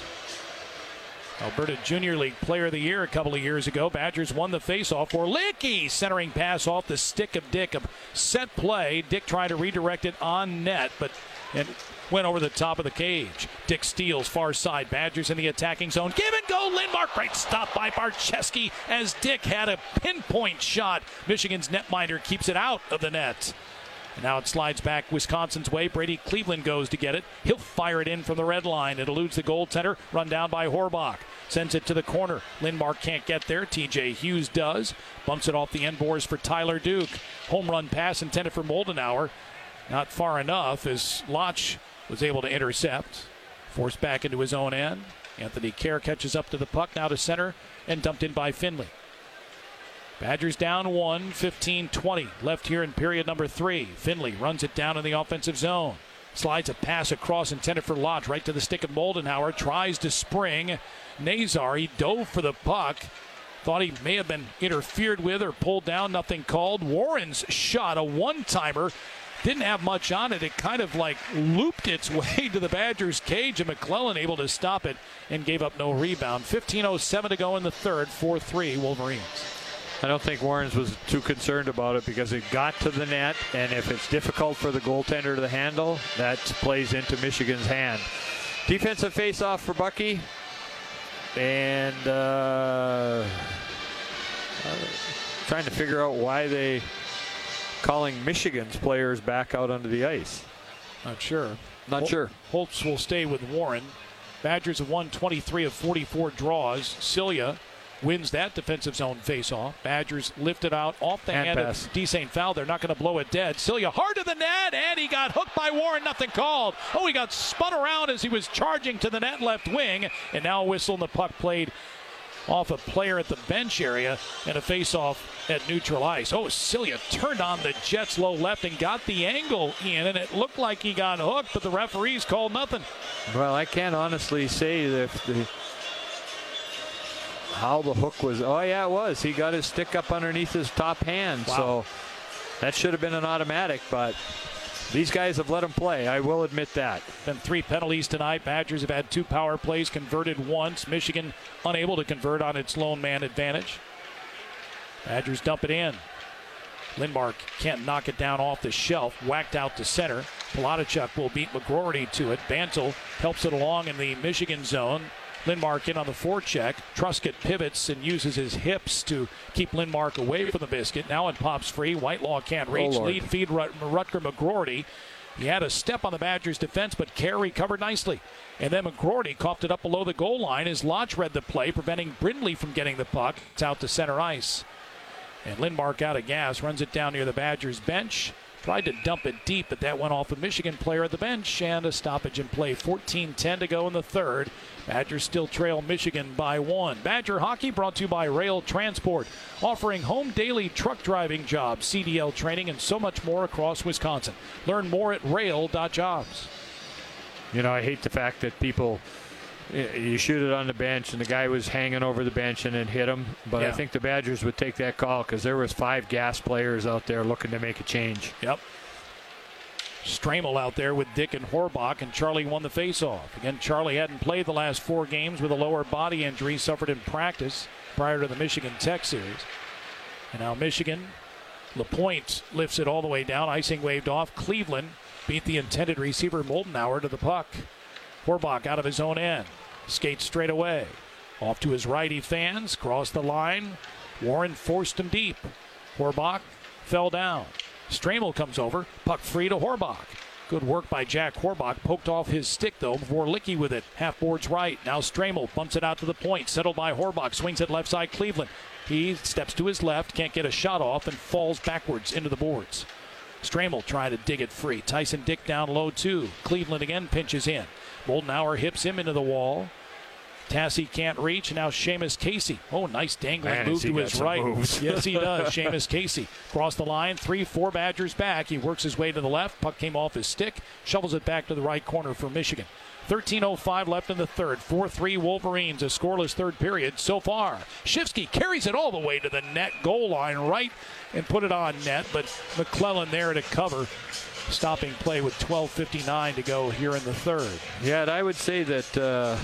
Alberta Junior League Player of the Year a couple of years ago. Badgers won the faceoff. Vorlicki centering pass off the stick of Dick. A set play. Dick trying to redirect it on net, but it went over the top of the cage. Dick steals far side. Badgers in the attacking zone. Give and go. Lindmark. Great stop by Barcheski as Dick had a pinpoint shot. Michigan's netminder keeps it out of the net. And now it slides back Wisconsin's way. Brady Cleveland goes to get it. He'll fire it in from the red line. It eludes the goaltender. Run down by Horbach. Sends it to the corner. Lindmark can't get there. T.J. Hughes does. Bumps it off the end boards for Tyler Duke. Home run pass intended for Moldenhauer. Not far enough as Lotch was able to intercept. Forced back into his own end. Anthony Kerr catches up to the puck. Now to center and dumped in by Finley. Badgers down 1, 15-20 left here in period number 3. Finley runs it down in the offensive zone. Slides a pass across intended for Lodge right to the stick of Moldenhauer. Tries to spring. Nazar, he dove for the puck. Thought he may have been interfered with or pulled down. Nothing called. Warren's shot, a one-timer. Didn't have much on it. It kind of like looped its way to the Badgers' cage, and McClellan able to stop it and gave up no rebound. 15:07 to go in the third. 4-3 Wolverines. I don't think Warrens was too concerned about it because it got to the net, and if it's difficult for the goaltender to handle, that plays into Michigan's hand. Defensive face-off for Bucky. And trying to figure out why they calling Michigan's players back out onto the ice. Not sure. Not sure. Holtz will stay with Warren. Badgers have won 23 of 44 draws. Cilia wins that defensive zone faceoff. Badgers lifted out off the hand of D. St. Fowl. They're not going to blow it dead. Cilia hard to the net, and he got hooked by Warren. Nothing called. Oh, he got spun around as he was charging to the net left wing, and now a whistle, and the puck played off a player at the bench area and a faceoff at neutral ice. Oh, Cilia turned on the Jets low left and got the angle in, and it looked like he got hooked, but the referees called nothing. Well, I can't honestly say that how the hook was. Oh, yeah, it was. He got his stick up underneath his top hand, so that should have been an automatic, but these guys have let him play. I will admit that. Been 3 penalties tonight. Badgers have had 2 power plays, converted once. Michigan unable to convert on its lone man advantage. Badgers dump it in. Lindmark can't knock it down off the shelf. Whacked out to center. Palatichuk will beat McGroarty to it. Bantle helps it along in the Michigan zone. Lindmark in on the forecheck. Truscott pivots and uses his hips to keep Lindmark away from the biscuit. Now it pops free. Whitelaw can't reach. Lead feed Rutger McGroarty. He had a step on the Badgers' defense, but Kerr recovered nicely. And then McGroarty coughed it up below the goal line as Lodge read the play, preventing Brindley from getting the puck. It's out to center ice. And Lindmark out of gas, runs it down near the Badgers' bench. Tried to dump it deep, but that went off a Michigan player at the bench, and a stoppage in play. 14-10 to go in the third. Badgers still trail Michigan by 1. Badger hockey brought to you by Rail Transport, offering home daily truck driving jobs, CDL training, and so much more across Wisconsin. Learn more at rail.jobs. You know, I hate the fact that people, you shoot it on the bench and the guy was hanging over the bench and it hit him. But I think the Badgers would take that call because there was 5 gas players out there looking to make a change. Yep. Stramel out there with Dick and Horbach, and Charlie won the faceoff. Again, Charlie hadn't played the last 4 games with a lower body injury suffered in practice prior to the Michigan Tech series. And now Michigan, LaPointe lifts it all the way down. Icing waved off. Cleveland beat the intended receiver Moldenauer to the puck. Horbach out of his own end. Skates straight away. Off to his right he fans. Cross the line. Warren forced him deep. Horbach fell down. Stramel comes over. Puck free to Horbach. Good work by Jack Horbach. Poked off his stick, though. Vorlicki with it. Half boards right. Now Stramel bumps it out to the point. Settled by Horbach. Swings it left side Cleveland. He steps to his left. Can't get a shot off and falls backwards into the boards. Stramel trying to dig it free. Tyson Dick down low, too. Cleveland again pinches in. Moldenauer hips him into the wall. Tassie can't reach. Now Seamus Casey. Oh, nice dangling move to his right. Yes, he does. Seamus Casey. Cross the line. 3-4 Badgers back. He works his way to the left. Puck came off his stick. Shovels it back to the right corner for Michigan. 13:05 left in the third. 4-3 Wolverines. A scoreless third period so far. Shifsky carries it all the way to the net goal line right and put it on net. But McClellan there to cover. Stopping play with 12:59 to go here in the third. Yeah, and I would say that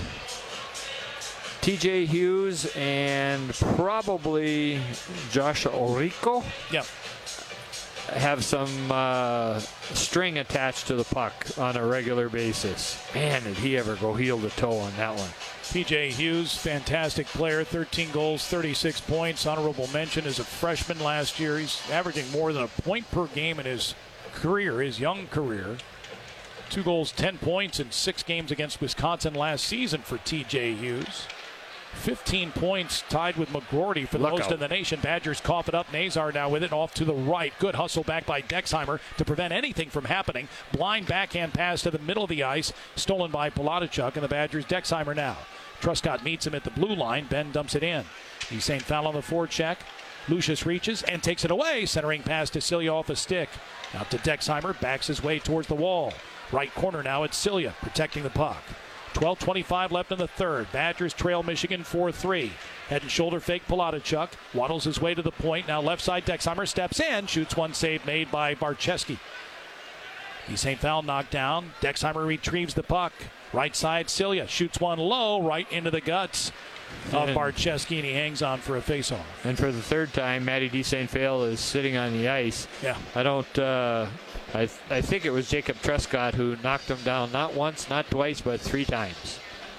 TJ Hughes and probably Josh Orico have some string attached to the puck on a regular basis. Man, did he ever go heel to toe on that one. TJ Hughes, fantastic player, 13 goals, 36 points. Honorable mention as a freshman last year. He's averaging more than a point per game in his career, his young career. 2 goals, 10 points in 6 games against Wisconsin last season for TJ Hughes. 15 points, tied with McGroarty for the most in the nation. Badgers cough it up. Nazar now with it off to the right. Good hustle back by Dexheimer to prevent anything from happening. Blind backhand pass to the middle of the ice, stolen by Palatichuk, and the Badgers. Dexheimer now. Truscott meets him at the blue line. Ben dumps it in. He's St. Fowl on the forecheck. Lucius reaches and takes it away. Centering pass to Cilia off a stick. Out to Dexheimer. Backs his way towards the wall. Right corner now at Cilia, protecting the puck. 12:25 left in the third. Badgers trail Michigan 4-3. Head and shoulder fake Palatichuk. Waddles his way to the point. Now left side Dexheimer steps in. Shoots one save made by Barcheski. St. Fowl knocked down. Dexheimer retrieves the puck. Right side Cilia shoots one low right into the guts of Barcheski, and he hangs on for a faceoff. And for the third time, Matty D. St. Phil is sitting on the ice. Yeah. I don't... I think it was Jacob Truscott who knocked him down not once, not twice, but 3 times.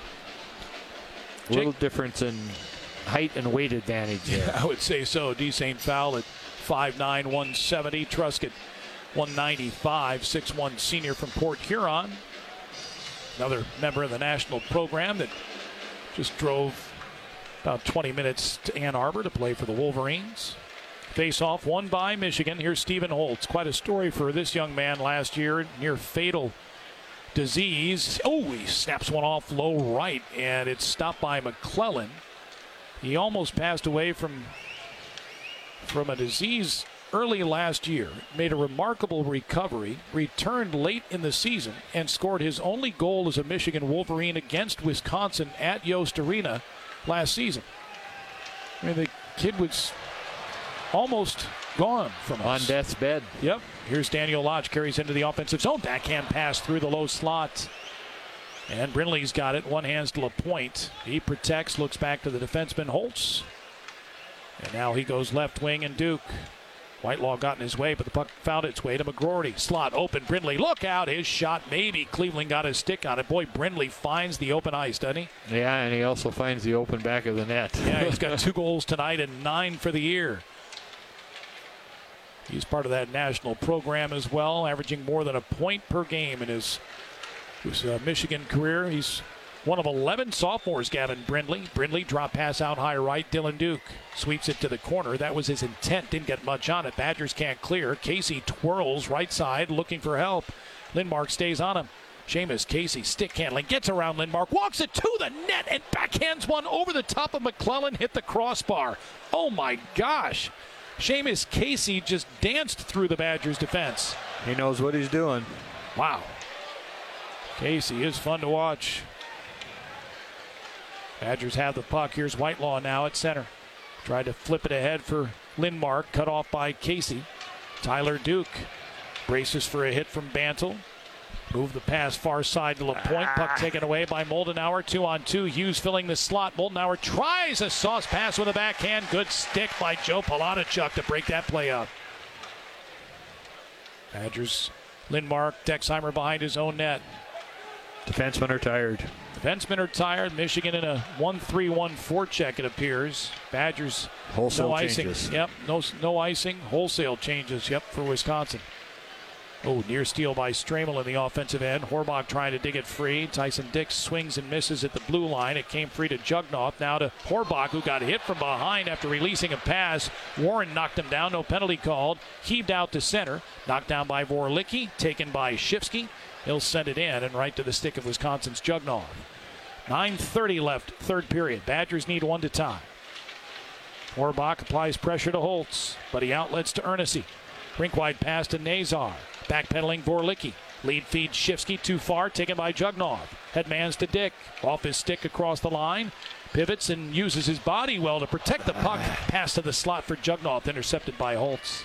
A little difference in height and weight advantage there. Yeah, I would say so. D. St. Fowl at 5'9", 170. Truscott 195, 6'1" senior from Port Huron. another member of the national program that just drove about 20 minutes to Ann Arbor to play for the Wolverines. Face-off won by Michigan. Here's Stephen Holtz. Quite a story for this young man last year. Near fatal disease. Oh, he snaps one off low right, and it's stopped by McClellan. He almost passed away from a disease early last year, made a remarkable recovery, returned late in the season, and scored his only goal as a Michigan Wolverine against Wisconsin at Yost Arena last season. I mean, the kid was almost gone from us. On death's bed. Yep. Here's Daniel Lodge, carries into the offensive zone. Backhand pass through the low slot. And Brindley's got it. One hands to LaPointe. He protects, looks back to the defenseman Holtz. And now he goes left wing, and Duke. Whitelaw got in his way, but the puck found its way to McGroarty. Slot open. Brindley, look out. His shot, maybe. Cleveland got his stick on it. Boy, Brindley finds the open ice, doesn't he? Yeah, and he also finds the open back of the net. Yeah, he's got 2 goals tonight and 9 for the year. He's part of that national program as well, averaging more than a point per game in his Michigan career. He's one of 11 sophomores, Gavin Brindley. Brindley, drop pass out high right. Dylan Duke sweeps it to the corner. That was his intent. Didn't get much on it. Badgers can't clear. Casey twirls right side, looking for help. Lindmark stays on him. Seamus Casey, stick handling, gets around Lindmark, walks it to the net, and backhands one over the top of McClellan, hit the crossbar. Oh, my gosh. Seamus Casey just danced through the Badgers' defense. He knows what he's doing. Wow. Casey is fun to watch. Badgers have the puck. Here's Whitelaw now at center. Tried to flip it ahead for Lindmark. Cut off by Casey. Tyler Duke braces for a hit from Bantle. Move the pass far side to LaPointe. Puck taken away by Moldenauer. 2-on-2. Hughes filling the slot. Moldenauer tries a sauce pass with a backhand. Good stick by Joe Palanichuk to break that play up. Badgers, Lindmark, Dexheimer behind his own net. Defensemen are tired. Michigan in a 1-3-1 forecheck, it appears. Badgers, wholesale no icing. changes. Yep, no icing. Wholesale changes, yep, for Wisconsin. Oh, near steal by Stramel in the offensive end. Horbach trying to dig it free. Tyson Dix swings and misses at the blue line. It came free to Jugnoff. Now to Horbach, who got hit from behind after releasing a pass. Warren knocked him down. No penalty called. Heaved out to center. Knocked down by Vorlicki. Taken by Shifsky. He'll send it in and right to the stick of Wisconsin's Jugnoff. 9:30 left, third period. Badgers need 1 to tie. Horbach applies pressure to Holtz, but he outlets to Ernest. Rink-wide pass to Nazar. Backpedaling Vorlicki. Lead feed Shifsky too far, taken by Jugnoff. Headmans to Dick. Off his stick across the line. Pivots and uses his body well to protect the puck. Pass to the slot for Jugnoff, intercepted by Holtz.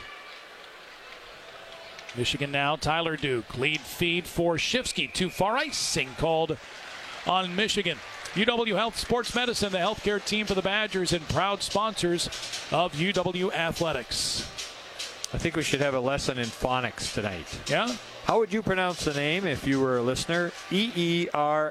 Michigan now, Tyler Duke. Lead feed for Shifsky. Too far, icing called on Michigan. UW Health Sports Medicine, the healthcare team for the Badgers and proud sponsors of UW Athletics. I think we should have a lesson in phonics tonight. Yeah? How would you pronounce the name if you were a listener? Ernisse.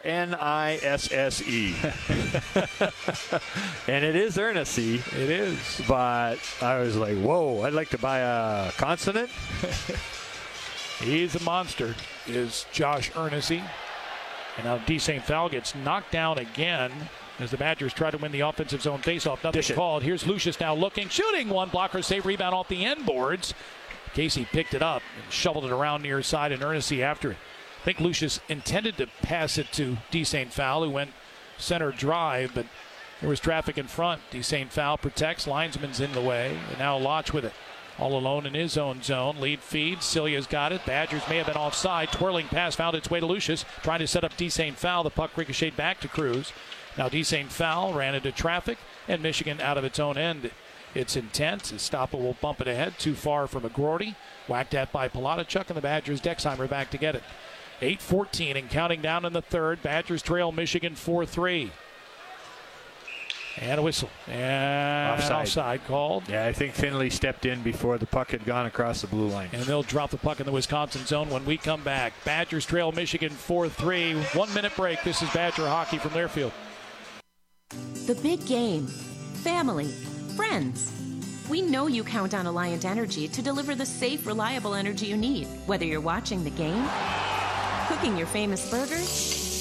And it is Ernest. It is. But I was like, whoa, I'd like to buy a consonant. He's a monster, is Josh Ernest. And now D. St. Phal gets knocked down again as the Badgers try to win the offensive zone faceoff. Nothing called. Here's Lucius now looking, shooting one. Blocker save, rebound off the end boards. Casey picked it up and shoveled it around near side, and Ernest after it. I think Lucius intended to pass it to D. St. Phal, who went center drive, but there was traffic in front. D. St. Phal protects. Linesman's in the way, and now Lodge with it. All alone in his own zone. Lead feed. Celia's got it. Badgers may have been offside. Twirling pass found its way to Lucius. Trying to set up D. St. Phal. The puck ricocheted back to Cruz. Now D. St. Phal ran into traffic, and Michigan out of its own end. It's intense. Estapa will bump it ahead. Too far for McGroarty. Whacked at by Palanichuk, and the Badgers' Dexheimer back to get it. 8:14 and counting down in the third. Badgers trail Michigan 4-3. And a whistle. And offside called. Yeah, I think Finley stepped in before the puck had gone across the blue line. And they'll drop the puck in the Wisconsin zone when we come back. Badgers trail Michigan 4-3. 1 minute break. This is Badger Hockey from Learfield. The big game. Family. Friends. We know you count on Alliant Energy to deliver the safe, reliable energy you need. Whether you're watching the game, cooking your famous burgers,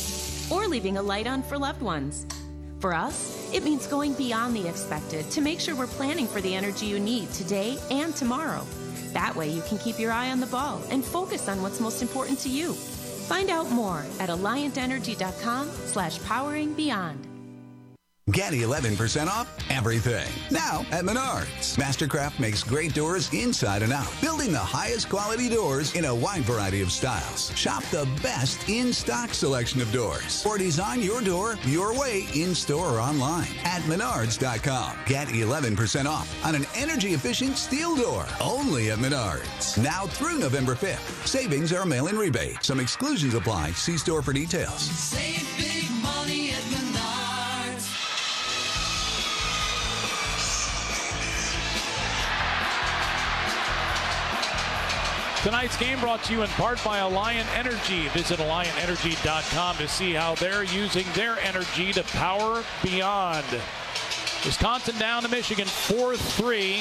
or leaving a light on for loved ones. For us, it means going beyond the expected to make sure we're planning for the energy you need today and tomorrow. That way you can keep your eye on the ball and focus on what's most important to you. Find out more at AlliantEnergy.com/poweringbeyond. Get 11% off everything. Now at Menards. Mastercraft makes great doors inside and out, building the highest quality doors in a wide variety of styles. Shop the best in-stock selection of doors, or design your door your way in-store or online at Menards.com. Get 11% off on an energy-efficient steel door only at Menards. Now through November 5th. Savings are mail-in rebate. Some exclusions apply. See store for details. Save big money at Menards. Tonight's game brought to you in part by Alliant Energy. Visit AlliantEnergy.com to see how they're using their energy to power beyond. Wisconsin down to Michigan 4-3.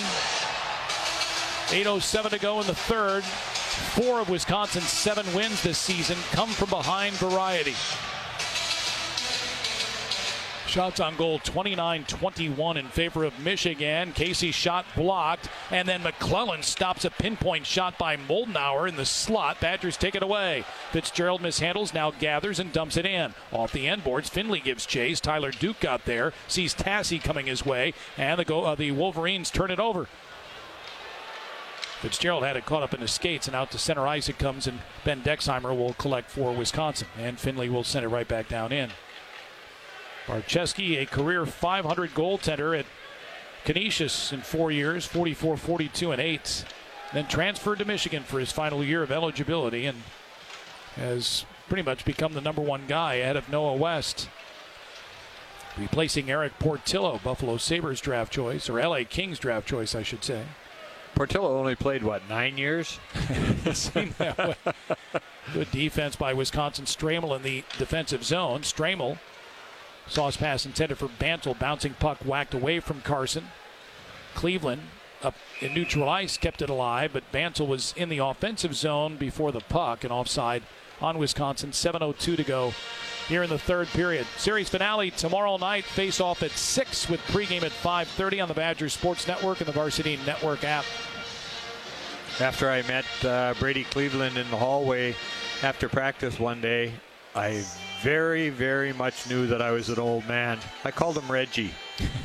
8:07 to go in the third. 4 of Wisconsin's 7 wins this season come from behind variety. Shots on goal 29-21 in favor of Michigan. Casey's shot blocked, and then McClellan stops a pinpoint shot by Moldenauer in the slot. Badgers take it away. Fitzgerald mishandles, now gathers and dumps it in. Off the end boards, Finley gives chase. Tyler Duke got there, sees Tassie coming his way, and the Wolverines turn it over. Fitzgerald had it caught up in his skates, and out to center ice it comes, and Ben Dexheimer will collect for Wisconsin, and Finley will send it right back down in. Barczewski, a career 500 goaltender at Canisius in 4 years, 44, 42, and 8. Then transferred to Michigan for his final year of eligibility and has pretty much become the number 1 guy ahead of Noah West. Replacing Eric Portillo, Buffalo Sabres draft choice, or LA Kings draft choice, I should say. Portillo only played, 9 years? It seemed that way. Good defense by Wisconsin. Stramel in the defensive zone. Stramel saw his pass intended for Bantle. Bouncing puck whacked away from Carson. Cleveland up in neutral ice kept it alive, but Bantle was in the offensive zone before the puck and offside on Wisconsin. 7:02 to go here in the third period. Series finale tomorrow night. Face off at 6 with pregame at 5:30 on the Badgers Sports Network and the Varsity Network app. After I met Brady Cleveland in the hallway after practice one day, I very, very much knew that I was an old man. I called him Reggie.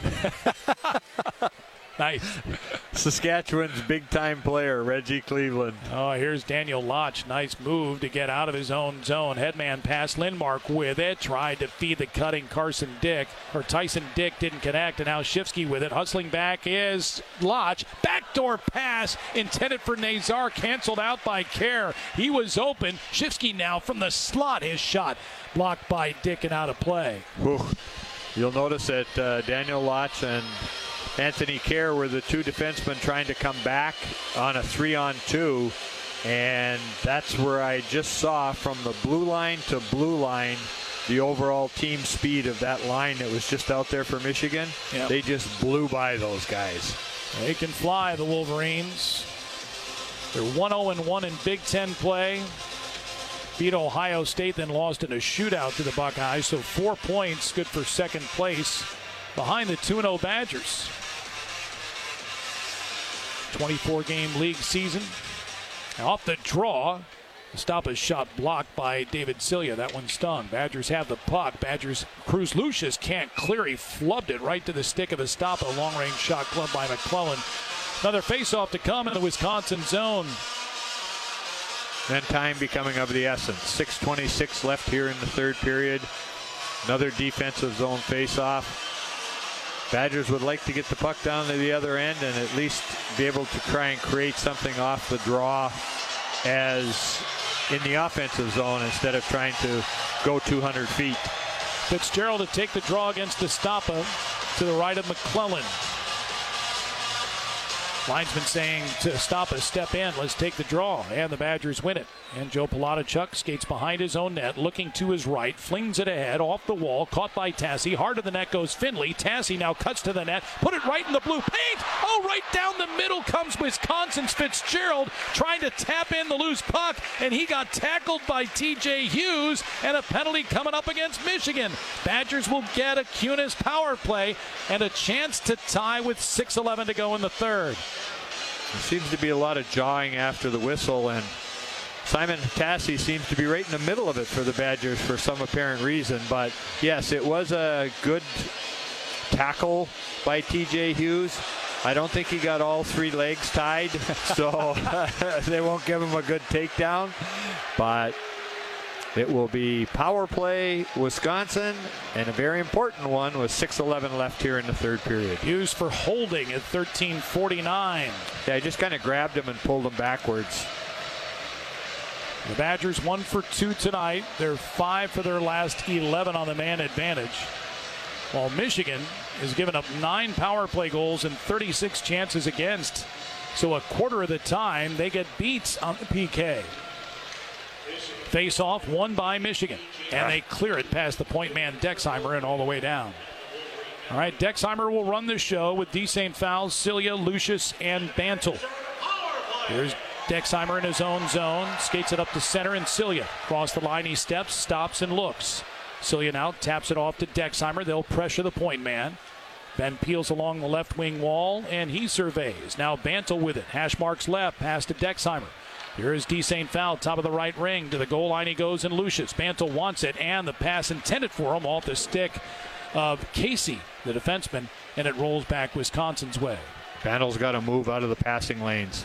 Nice. Saskatchewan's big-time player, Reggie Cleveland. Oh, here's Daniel Lotch. Nice move to get out of his own zone. Headman pass. Lindmark with it. Tried to feed the cutting Tyson Dick didn't connect, and now Shifsky with it. Hustling back is Lotch. Backdoor pass intended for Nazar. Canceled out by Kerr. He was open. Shifsky now from the slot. His shot blocked by Dick and out of play. Whew. You'll notice that Daniel Lotch and Anthony Kerr were the 2 defensemen trying to come back on a 3-on-2, and that's where I just saw from the blue line to blue line the overall team speed of that line that was just out there for Michigan. Yep. They just blew by those guys. They can fly, the Wolverines. They're 1-0-1 in Big Ten play. Beat Ohio State, then lost in a shootout to the Buckeyes, so 4 points, good for second place behind the 2-0 Badgers. 24-game league season. Off the draw, Estappa's shot blocked by David Cilia. That one stung. Badgers have the puck. Badgers, Cruz Lucius can't clear. He flubbed it right to the stick of Estappa. Long-range shot clubbed by McClellan. Another face-off to come in the Wisconsin zone. Then time becoming of the essence. 6:26 left here in the third period. Another defensive zone face-off. Badgers would like to get the puck down to the other end and at least be able to try and create something off the draw as in the offensive zone instead of trying to go 200 feet. Fitzgerald to take the draw against Estappa to the right of McClellan. Linesman saying to stop us, step in, let's take the draw, and the Badgers win it. And Joe Palachuk skates behind his own net, looking to his right, flings it ahead, off the wall, caught by Tassi. Hard to the net goes Finley. Tassi now cuts to the net, put it right in the blue paint. Oh, right down the middle comes Wisconsin's Fitzgerald, trying to tap in the loose puck, and he got tackled by T.J. Hughes, and a penalty coming up against Michigan. Badgers will get a Kunis power play and a chance to tie with 6:11 to go in the third. There seems to be a lot of jawing after the whistle, and Simon Tassi seems to be right in the middle of it for the Badgers for some apparent reason. But yes, it was a good tackle by T.J. Hughes. I don't think he got all three legs tied, so they won't give him a good takedown. But it will be power play Wisconsin, and a very important one with 6:11 left here in the third period. Hughes for holding at 13:49. Yeah, I just kind of grabbed him and pulled him backwards. The Badgers 1 for 2 tonight. They're 5 for their last 11 on the man advantage. While Michigan has given up 9 power play goals and 36 chances against. So a quarter of the time they get beats on the PK. Face-off won by Michigan, and they clear it past the point man Dexheimer and all the way down. All right, Dexheimer will run the show with D. St. Fowles, Cilia, Lucius, and Bantle. Here's Dexheimer in his own zone, skates it up to center, and Cilia. Across the line, he steps, stops, and looks. Cilia now taps it off to Dexheimer. They'll pressure the point man. Ben peels along the left wing wall, and he surveys. Now Bantle with it. Hash marks left, pass to Dexheimer. Here is D. St. Fowl, top of the right ring. To the goal line he goes, and Lucius. Bantle wants it, and the pass intended for him off the stick of Casey, the defenseman, and it rolls back Wisconsin's way. Bantle's got to move out of the passing lanes.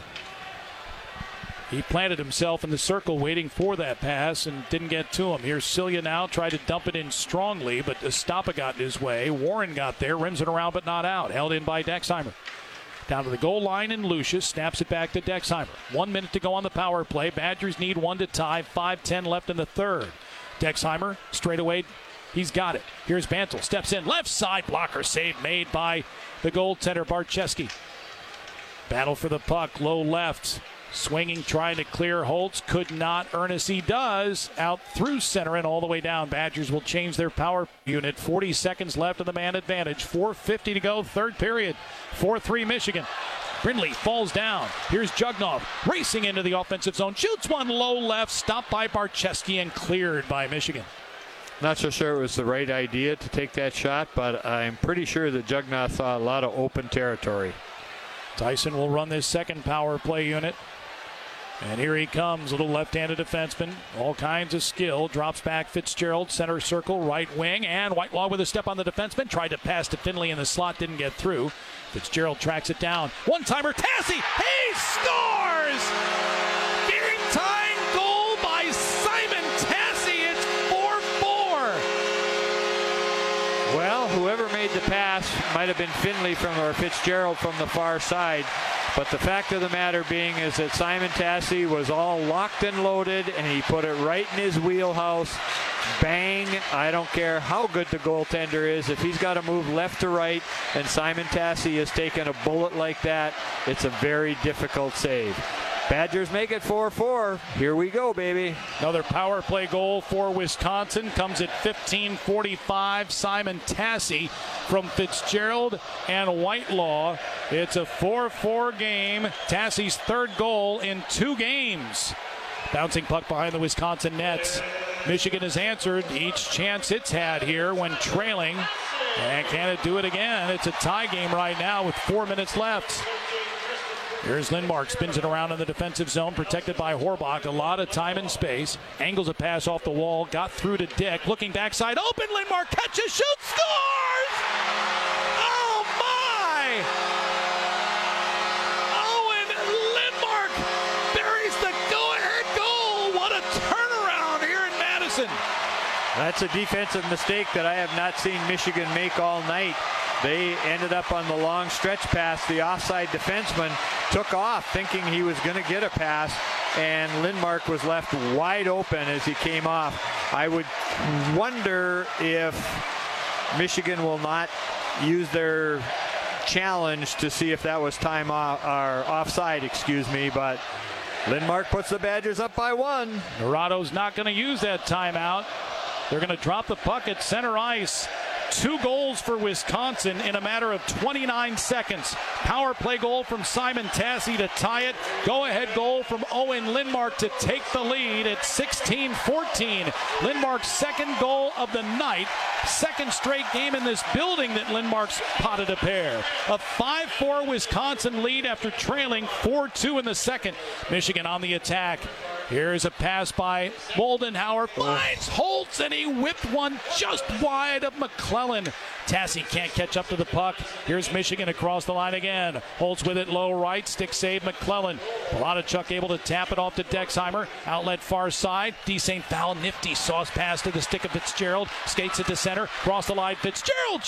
He planted himself in the circle waiting for that pass and didn't get to him. Here's Cilia now, tried to dump it in strongly, but Estapa got in his way. Warren got there, rims it around but not out. Held in by Dexheimer. Down to the goal line, and Lucius snaps it back to Dexheimer. 1 minute to go on the power play. Badgers need one to tie. 5:10 left in the third. Dexheimer straight away. He's got it. Here's Bantle. Steps in. Left side blocker save made by the goaltender Barczewski. Battle for the puck. Low left. Swinging, trying to clear Holtz. Could not earn as he does. Out through center and all the way down. Badgers will change their power unit. 40 seconds left of the man advantage. 4:50 to go, third period. 4-3 Michigan. Brindley falls down. Here's Jugnov racing into the offensive zone. Shoots one low left. Stopped by Barczewski and cleared by Michigan. Not so sure it was the right idea to take that shot, but I'm pretty sure that Jugnov saw a lot of open territory. Tyson will run this second power play unit. And here he comes, little left-handed defenseman. All kinds of skill. Drops back Fitzgerald, center circle, right wing. And Whitelaw with a step on the defenseman. Tried to pass to Finley in the slot, didn't get through. Fitzgerald tracks it down. One-timer, Tassi! He scores! Game-tying goal by Simon Tassi. It's 4-4. Well, whoever made the pass might have been Finley or Fitzgerald from the far side. But the fact of the matter being is that Simon Tassi was all locked and loaded, and he put it right in his wheelhouse. Bang. I don't care how good the goaltender is. If he's got to move left to right, and Simon Tassi has taken a bullet like that, it's a very difficult save. Badgers make it 4-4. Here we go, baby. Another power play goal for Wisconsin comes at 15:45. Simon Tassi from Fitzgerald and Whitelaw. It's a 4-4 game. Tassi's third goal in 2 games. Bouncing puck behind the Wisconsin nets. Michigan has answered each chance it's had here when trailing. And can it do it again? It's a tie game right now with 4 minutes left. Here's Lindmark, spins it around in the defensive zone, protected by Horbach. A lot of time and space. Angles a pass off the wall, got through to Dick. Looking backside, open, Lindmark catches, shoots, scores! Oh, my! Owen Lindmark buries the go-ahead goal. What a turnaround here in Madison. That's a defensive mistake that I have not seen Michigan make all night. They ended up on the long stretch pass. The offside defenseman took off thinking he was going to get a pass, and Lindmark was left wide open as he came off. I would wonder if Michigan will not use their challenge to see if that was time off, or offside, but Lindmark puts the Badgers up by 1. Dorado's not going to use that timeout. They're going to drop the puck at center ice. 2 goals for Wisconsin in a matter of 29 seconds. Power play goal from Simon Tassi to tie it. Go-ahead goal from Owen Lindmark to take the lead at 16-14. Lindmark's second goal of the night. Second straight game in this building that Lindmark's potted a pair. A 5-4 Wisconsin lead after trailing 4-2 in the second. Michigan on the attack. Here's a pass by Moldenhauer. Finds Holtz, and he whipped one just wide of McClellan. Tassi can't catch up to the puck. Here's Michigan across the line again. Holtz with it low right. Stick save McClellan. Chuck able to tap it off to Dexheimer. Outlet far side. D. St. Foul nifty sauce pass to the stick of Fitzgerald. Skates it to center. Cross the line. Fitzgerald